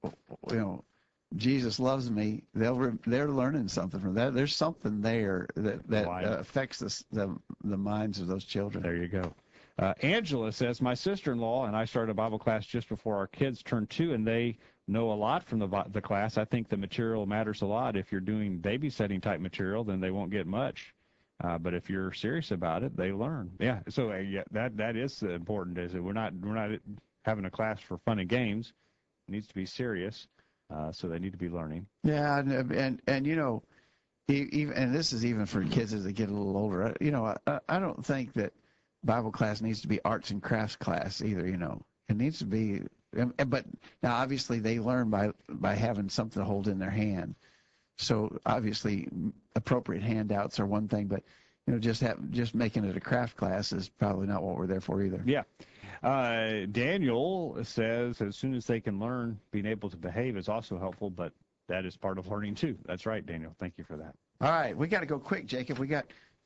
Jesus loves me. They're learning something from that. There's something there that affects the minds of those children. There you go. Angela says, my sister-in-law and I started a Bible class just before our kids turned 2, and they know a lot from the class. I think the material matters a lot. If you're doing babysitting type material, then they won't get much. But if you're serious about it, they learn. Yeah. So that is important. Is that we're not having a class for fun and games. It needs to be serious. So they need to be learning. Yeah, and even, and this is even for kids as they get a little older. I don't think that Bible class needs to be arts and crafts class either. It needs to be. But now, obviously, they learn by having something to hold in their hand. So obviously, appropriate handouts are one thing, but just making it a craft class is probably not what we're there for either. Yeah. Daniel says, as soon as they can learn, being able to behave is also helpful, but that is part of learning too. That's right, Daniel. Thank you for that. All right, we got to go quick, Jacob. We got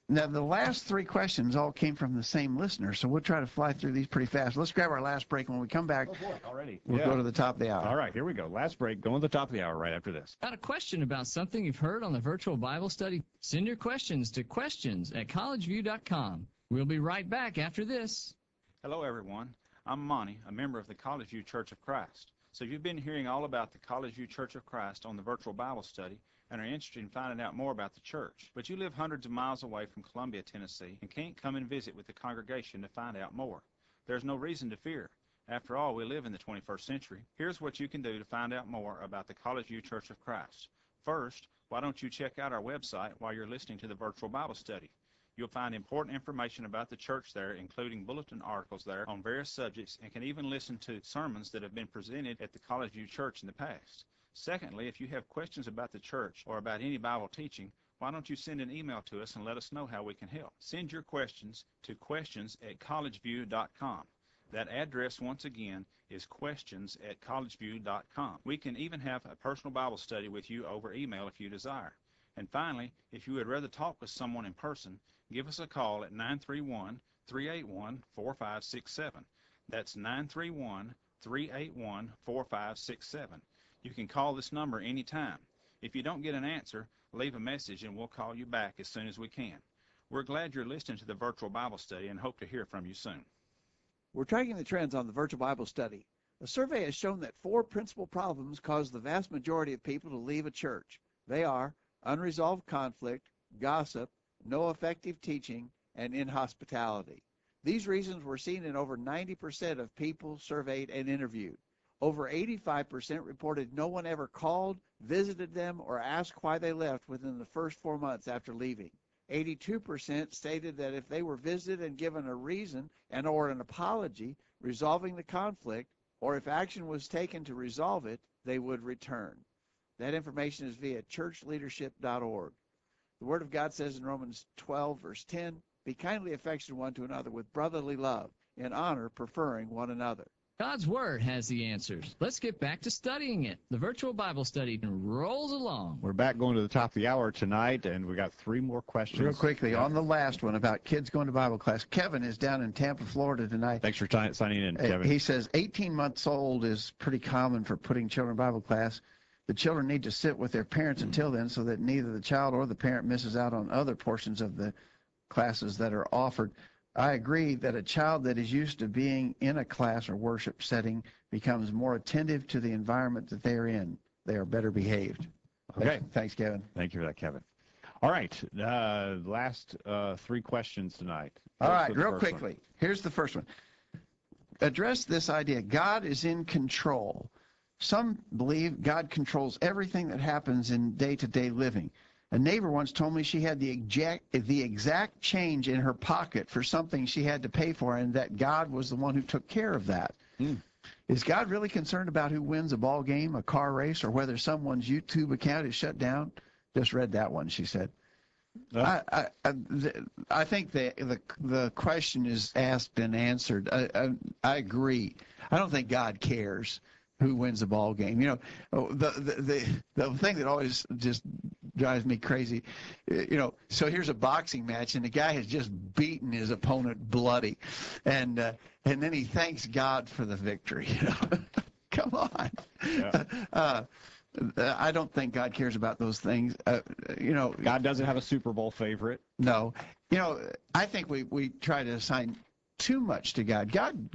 Now, the last three questions all came from the same listener, so we'll try to fly through these pretty fast. Let's grab our last break. When we come back, already. we'll go to the top of the hour. All right, here we go. Last break. Going to the top of the hour right after this. Got a question about something you've heard on the virtual Bible study? Send your questions to questions@collegeview.com. We'll be right back after this. Hello, everyone. I'm Monty, a member of the College View Church of Christ. So you've been hearing all about the College View Church of Christ on the virtual Bible study and are interested in finding out more about the church. But you live hundreds of miles away from Columbia, Tennessee, and can't come and visit with the congregation to find out more. There's no reason to fear. After all, we live in the 21st century. Here's what you can do to find out more about the College View Church of Christ. First, why don't you check out our website while you're listening to the virtual Bible study? You'll find important information about the church there, including bulletin articles there on various subjects, and can even listen to sermons that have been presented at the College View Church in the past. Secondly, if you have questions about the church or about any Bible teaching, why don't you send an email to us and let us know how we can help? Send your questions to questions@collegeview.com. That address, once again, is questions@collegeview.com. We can even have a personal Bible study with you over email if you desire. And finally, if you would rather talk with someone in person, give us a call at 931-381-4567. That's 931-381-4567. You can call this number anytime. If you don't get an answer, leave a message and we'll call you back as soon as we can. We're glad you're listening to the virtual Bible study and hope to hear from you soon. We're tracking the trends on the virtual Bible study. A survey has shown that 4 principal problems cause the vast majority of people to leave a church. They are unresolved conflict, gossip, no effective teaching, and inhospitality. These reasons were seen in over 90% of people surveyed and interviewed. Over 85% reported no one ever called, visited them, or asked why they left within the first 4 months after leaving. 82% stated that if they were visited and given a reason and or an apology resolving the conflict, or if action was taken to resolve it, they would return. That information is via churchleadership.org. The Word of God says in Romans 12, verse 10, "Be kindly affectionate one to another with brotherly love, in honor preferring one another." God's Word has the answers. Let's get back to studying it. The virtual Bible study rolls along. We're back going to the top of the hour tonight, and we got 3 more questions. Real quickly, on the last one about kids going to Bible class, Kevin is down in Tampa, Florida tonight. Thanks for signing in, Kevin. He says 18 months old is pretty common for putting children in Bible class. The children need to sit with their parents until then so that neither the child or the parent misses out on other portions of the classes that are offered. I agree that a child that is used to being in a class or worship setting becomes more attentive to the environment that they're in. They are better behaved. Okay. Thanks, Kevin. Thank you for that, Kevin. All right. Last 3 questions tonight. All right, real quickly. Here's the first one. Address this idea. God is in control. Some believe God controls everything that happens in day-to-day living. A neighbor once told me she had the exact change in her pocket for something she had to pay for, and that God was the one who took care of that. Is God really concerned about who wins a ball game, a car race, or whether someone's YouTube account is shut down? Just read that one, she said. I think the question is asked and answered. I agree. I don't think God cares who wins the ball game. You know, the thing that always just drives me crazy, you know, so here's a boxing match and the guy has just beaten his opponent bloody, and then he thanks God for the victory. You know? Come on. Yeah. I don't think God cares about those things. You know, God doesn't have a Super Bowl favorite. No. You know, I think we try to assign too much to God.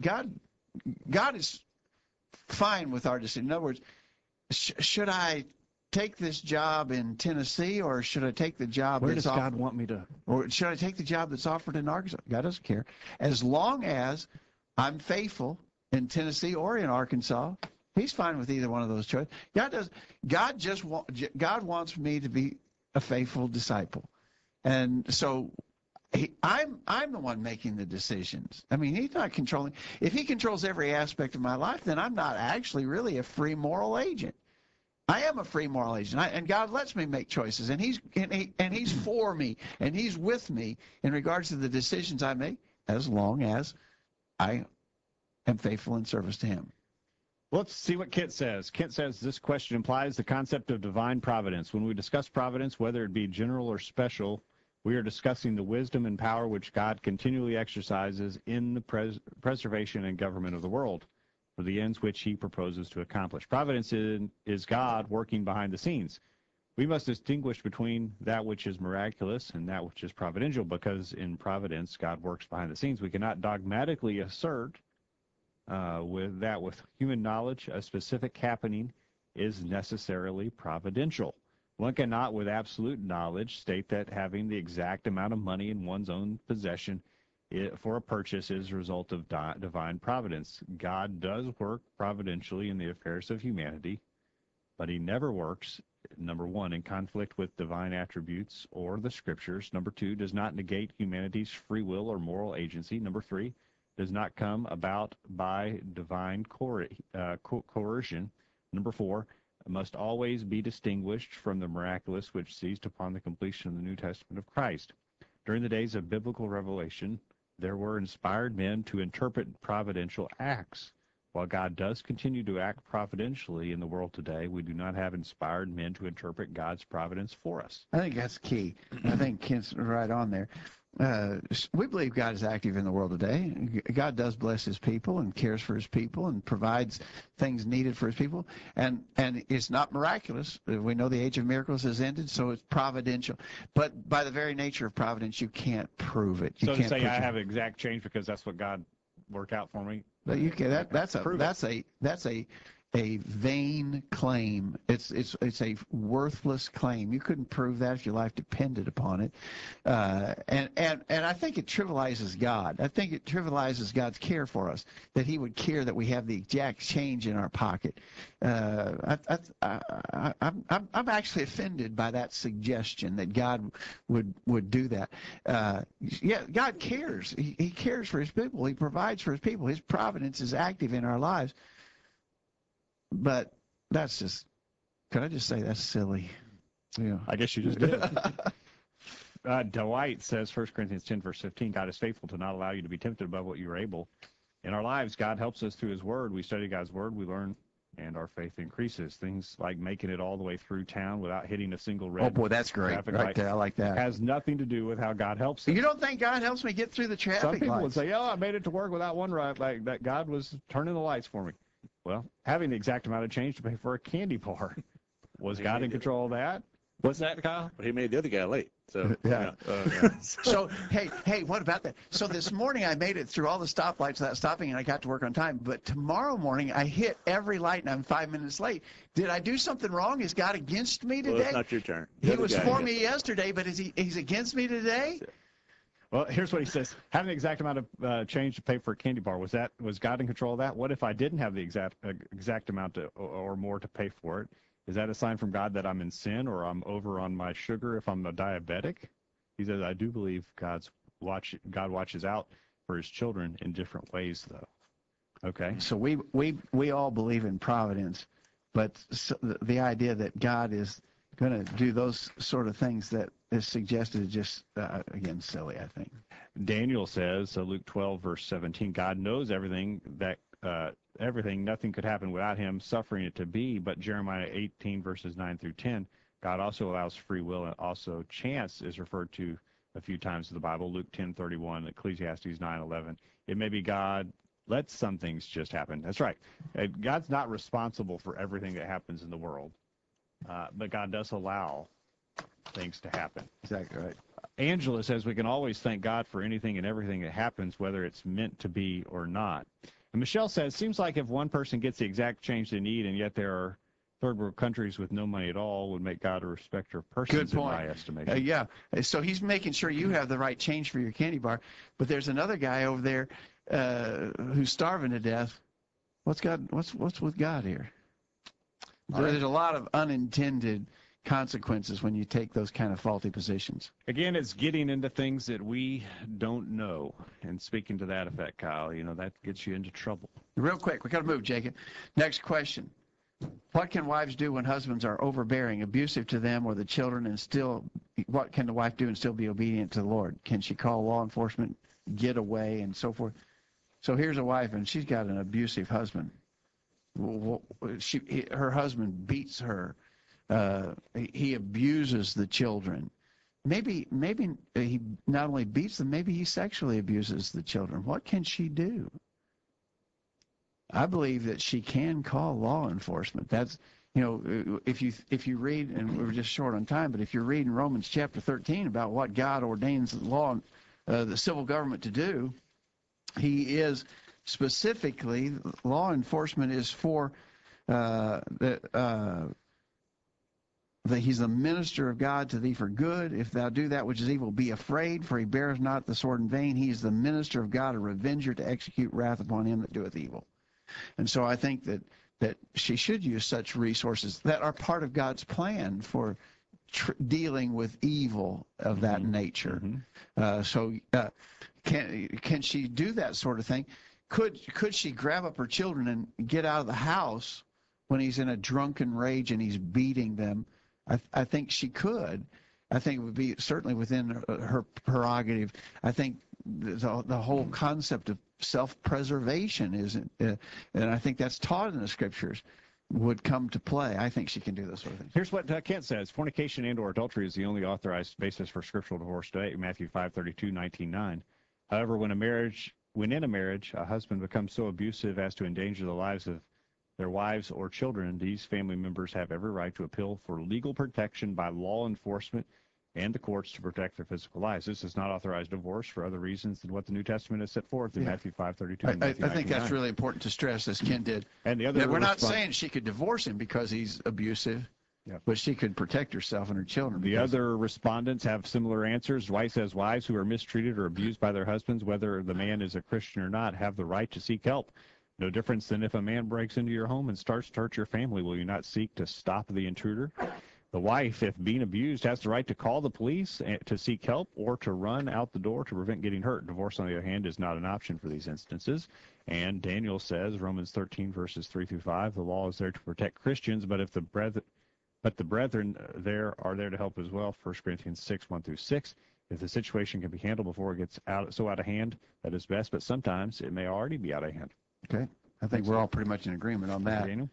God is fine with our decision. In other words, should I take this job in Tennessee, or should I take the job Where does God want me to? Or should I take the job that's offered in Arkansas? God doesn't care. As long as I'm faithful in Tennessee or in Arkansas, He's fine with either one of those choices. God wants me to be a faithful disciple, and so I'm the one making the decisions. I mean, He's not controlling. If He controls every aspect of my life, then I'm not actually really a free moral agent. I am a free moral agent, and God lets me make choices, and He's for me, and He's with me in regards to the decisions I make, as long as I am faithful in service to Him. Let's see what Kent says. Kent says this question implies the concept of divine providence. When we discuss providence, whether it be general or special, We are discussing the wisdom and power which God continually exercises in the preservation and government of the world for the ends which he proposes to accomplish. Providence is God working behind the scenes. We must distinguish between that which is miraculous and that which is providential, because in providence, God works behind the scenes. We cannot dogmatically assert with human knowledge, a specific happening is necessarily providential. One cannot, with absolute knowledge, state that having the exact amount of money in one's own possession for a purchase is a result of divine providence. God does work providentially in the affairs of humanity, but he never works, number one, in conflict with divine attributes or the scriptures. Number two, does not negate humanity's free will or moral agency. Number three, does not come about by divine coercion. Number four, must always be distinguished from the miraculous which seized upon the completion of the New Testament of Christ. During the days of biblical revelation, there were inspired men to interpret providential acts. While God does continue to act providentially in the world today, we do not have inspired men to interpret God's providence for us. I think that's key. I think Kent's right on there. We believe God is active in the world today. God does bless his people and cares for his people and provides things needed for his people. And it's not miraculous. We know the age of miracles has ended, so it's providential. But by the very nature of providence, you can't prove it. You So can't to say I have exact change because that's what God worked out for me. But you can, that's a vain claim. It's a worthless claim. You couldn't prove that if your life depended upon it. And I think it trivializes God. I think it trivializes God's care for us, that he would care that we have the exact change in our pocket. I'm actually offended by that suggestion that God would do that. Yeah, God cares. He cares for his people. He provides for his people. His providence is active in our lives. But that's just, could I just say that's silly? Yeah. I guess you just did. Dwight says, 1 Corinthians 10, verse 15, God is faithful to not allow you to be tempted above what you are able. In our lives, God helps us through his word. We study God's word, we learn, and our faith increases. Things like making it all the way through town without hitting a single red. Oh, boy, that's great. Right there, I like that. Has nothing to do with how God helps us. You don't think God helps me get through the traffic Some people lights? would say, oh, I made it to work without one right, like that God was turning the lights for me. Well, having the exact amount of change to pay for a candy bar. Was God in control of that? What's that, Kyle? But he made the other guy late. So yeah. So hey, what about that? So this morning I made it through all the stoplights without stopping, and I got to work on time. But tomorrow morning I hit every light, and I'm 5 minutes late. Did I do something wrong? Is God against me today? Well, it's not your turn. He was for me yesterday, but he's against me today? Well, here's what he says. Having the exact amount of change to pay for a candy bar, was God in control of that? What if I didn't have the exact amount or more to pay for it? Is that a sign from God that I'm in sin or I'm over on my sugar if I'm a diabetic? He says, I do believe God watches out for his children in different ways, though. Okay. So we all believe in providence, but the idea that God is going to do those sort of things that is suggested is just, again, silly, I think. Daniel says, Luke 12, verse 17, God knows everything, nothing could happen without him suffering it to be. But Jeremiah 18, verses 9 through 10, God also allows free will, and also chance is referred to a few times in the Bible. Luke 10:31, Ecclesiastes 9:11. It may be God lets some things just happen. That's right. God's not responsible for everything that happens in the world. But God does allow things to happen. Exactly right. Angela says we can always thank God for anything and everything that happens, whether it's meant to be or not. And Michelle says, seems like if one person gets the exact change they need, and yet there are third world countries with no money at all, would make God a respecter of persons. Good point. In my estimation. Yeah. So he's making sure you have the right change for your candy bar. But there's another guy over there who's starving to death. What's with God here? There's a lot of unintended consequences when you take those kind of faulty positions. Again, it's getting into things that we don't know. And speaking to that effect, Kyle, that gets you into trouble. Real quick, we got to move, Jacob. Next question. What can wives do when husbands are overbearing, abusive to them or the children, and what can the wife do and still be obedient to the Lord? Can she call law enforcement, get away, and so forth? So here's a wife, and she's got an abusive husband. Her husband beats her. He abuses the children. maybe he not only beats them, maybe he sexually abuses the children. What can she do? I believe that she can call law enforcement. That's, if you read, and we're just short on time, but if you're reading Romans chapter 13 about what God ordains the civil government to do, he is specifically, law enforcement is for that he's the minister of God to thee for good. If thou do that which is evil, be afraid, for he beareth not the sword in vain. He is the minister of God, a revenger to execute wrath upon him that doeth evil. And so I think that she should use such resources that are part of God's plan for dealing with evil of that nature. Can she do that sort of thing? Could she grab up her children and get out of the house when he's in a drunken rage and he's beating them? I think she could. I think it would be certainly within her prerogative. I think the whole concept of self-preservation isn't, and I think that's taught in the scriptures, would come to play. I think she can do those sort of things. Here's what Kent says: fornication and/or adultery is the only authorized basis for scriptural divorce today. Matthew 5:32, 19:9. However, when in a marriage, a husband becomes so abusive as to endanger the lives of their wives or children, these family members have every right to appeal for legal protection by law enforcement and the courts to protect their physical lives. This is not authorized divorce for other reasons than what the New Testament has set forth in Matthew 5:32. I think that's really important to stress, as Ken did. And the other, we're not saying she could divorce him because he's abusive, but she could protect herself and her children. The other respondents have similar answers. Dwight says wives who are mistreated or abused by their husbands, whether the man is a Christian or not, have the right to seek help. No difference than if a man breaks into your home and starts to hurt your family. Will you not seek to stop the intruder? The wife, if being abused, has the right to call the police to seek help or to run out the door to prevent getting hurt. Divorce, on the other hand, is not an option for these instances. And Daniel says, Romans 13, verses 3-5, the law is there to protect Christians, but the brethren are there to help as well. 1 Corinthians 6, 1-6. If the situation can be handled before it gets out of hand, that is best, but sometimes it may already be out of hand. Okay. I think we're all pretty much in agreement on that. Daniel?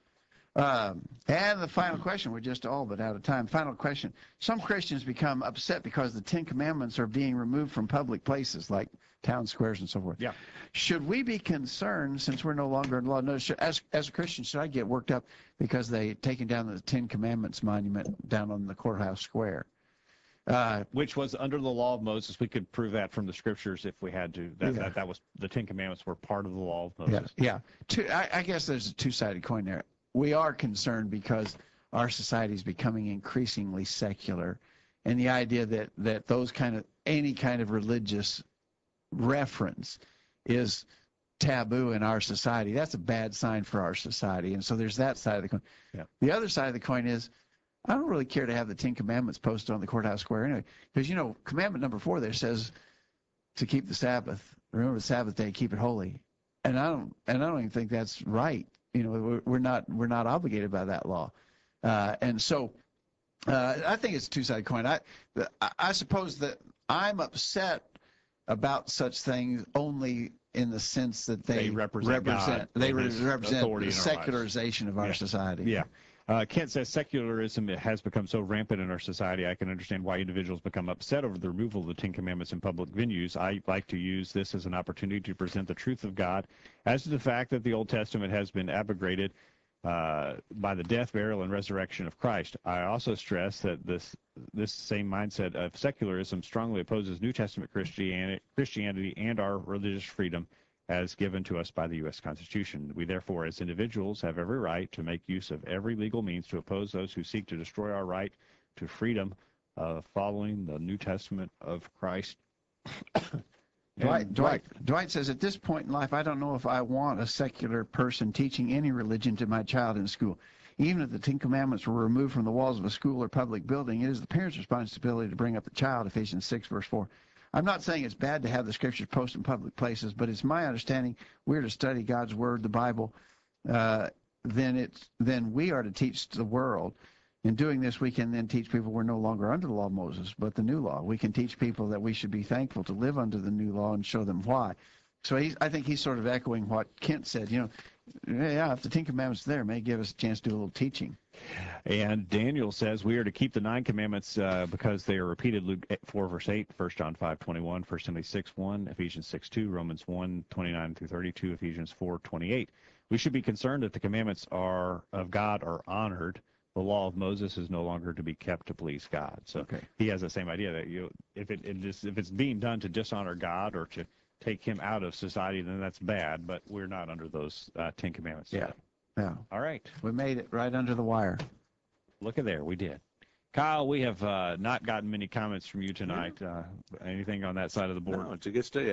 And the final question, we're just all but out of time. Final question. Some Christians become upset because the Ten Commandments are being removed from public places like town squares and so forth. Yeah. Should we be concerned, since we're no longer in law? No, as a Christian, should I get worked up because they taken down the Ten Commandments monument down on the courthouse square? Which was under the law of Moses. We could prove that from the scriptures if we had to. That was the Ten Commandments were part of the law of Moses. Yeah. I guess there's a two-sided coin there. We are concerned because our society is becoming increasingly secular, and the idea that any kind of religious reference is taboo in our society, that's a bad sign for our society. And so there's that side of the coin. Yeah. The other side of the coin is, I don't really care to have the Ten Commandments posted on the courthouse square anyway, because commandment number 4 there says to keep the Sabbath. Remember the Sabbath day, keep it holy. And I don't even think that's right. We're not obligated by that law, and so I think it's a two-sided coin. I suppose that I'm upset about such things only in the sense that they represent the secularization of our society. Yeah. Kent says secularism has become so rampant in our society, I can understand why individuals become upset over the removal of the Ten Commandments in public venues. I like to use this as an opportunity to present the truth of God as to the fact that the Old Testament has been abrogated by the death, burial, and resurrection of Christ. I also stress that this same mindset of secularism strongly opposes New Testament Christianity and our religious freedom as given to us by the U.S. Constitution. We therefore, as individuals, have every right to make use of every legal means to oppose those who seek to destroy our right to freedom following the New Testament of Christ. Dwight says, at this point in life, I don't know if I want a secular person teaching any religion to my child in school. Even if the Ten Commandments were removed from the walls of a school or public building, it is the parent's responsibility to bring up the child, Ephesians 6, verse 4. I'm not saying it's bad to have the scriptures posted in public places, but it's my understanding we're to study God's word, the Bible, then we are to teach the world. In doing this, we can then teach people we're no longer under the law of Moses, but the new law. We can teach people that we should be thankful to live under the new law and show them why. So I think he's sort of echoing what Kent said. Yeah, if the Ten Commandments are there, it may give us a chance to do a little teaching. And Daniel says we are to keep the 9 commandments because they are repeated. Luke 4, verse 8, 1 John 5, 21, 1 Timothy 6, 1, Ephesians 6, 2, Romans 1, 29 through 32, Ephesians 4, 28. We should be concerned that the commandments of God are honored. The law of Moses is no longer to be kept to please God. So he has the same idea that if it's being done to dishonor God or to take him out of society, then that's bad. But we're not under those 10 commandments. Yeah. Yeah. All right. We made it right under the wire. Look at there. We did. Kyle, we have not gotten many comments from you tonight. Anything on that side of the board? No, it's a good study.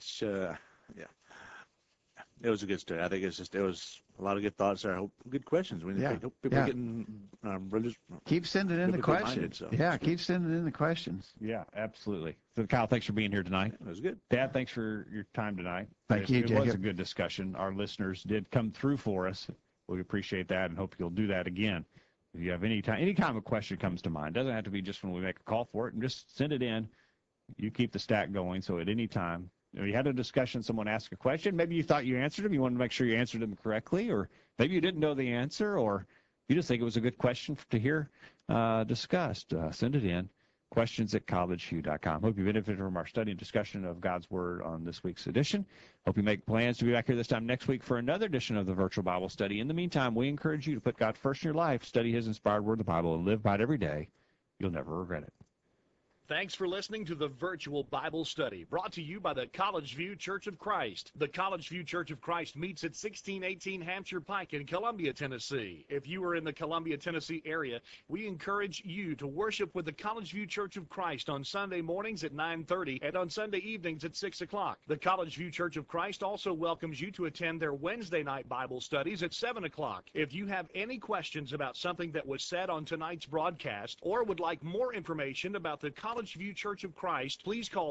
It was a good study. I think it was a lot of good thoughts there. I hope good questions. I hope people are getting religious. Keep sending in the questions. Minded, so. Yeah, keep sending in the questions. Yeah, absolutely. So, Kyle, thanks for being here tonight. It was good. Dad, thanks for your time tonight. Thank you, It Jacob. was a good discussion. Our listeners did come through for us. We appreciate that and hope you'll do that again. If you have any time a question comes to mind, doesn't have to be just when we make a call for it, and just send it in. You keep the stack going, so at any time, you had a discussion, someone asked a question, maybe you thought you answered them, you wanted to make sure you answered them correctly, or maybe you didn't know the answer, or you just think it was a good question to hear discussed. Send it in. questions@collegeview.com. Hope you benefited from our study and discussion of God's Word on this week's edition. Hope you make plans to be back here this time next week for another edition of the Virtual Bible Study. In the meantime, we encourage you to put God first in your life, study His inspired Word, the Bible, and live by it every day. You'll never regret it. Thanks for listening to the Virtual Bible Study, brought to you by the College View Church of Christ. The College View Church of Christ meets at 1618 Hampshire Pike in Columbia, Tennessee. If you are in the Columbia, Tennessee area, we encourage you to worship with the College View Church of Christ on Sunday mornings at 9:30 and on Sunday evenings at 6 o'clock. The College View Church of Christ also welcomes you to attend their Wednesday night Bible studies at 7 o'clock. If you have any questions about something that was said on tonight's broadcast or would like more information about the College View Church of Christ, please call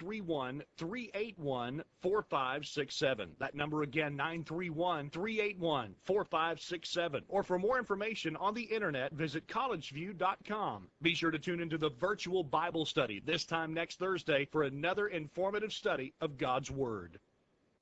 931-381-4567. That number again, 931-381-4567. Or for more information on the internet, visit collegeview.com. Be sure to tune into the Virtual Bible Study this time next Thursday for another informative study of God's Word.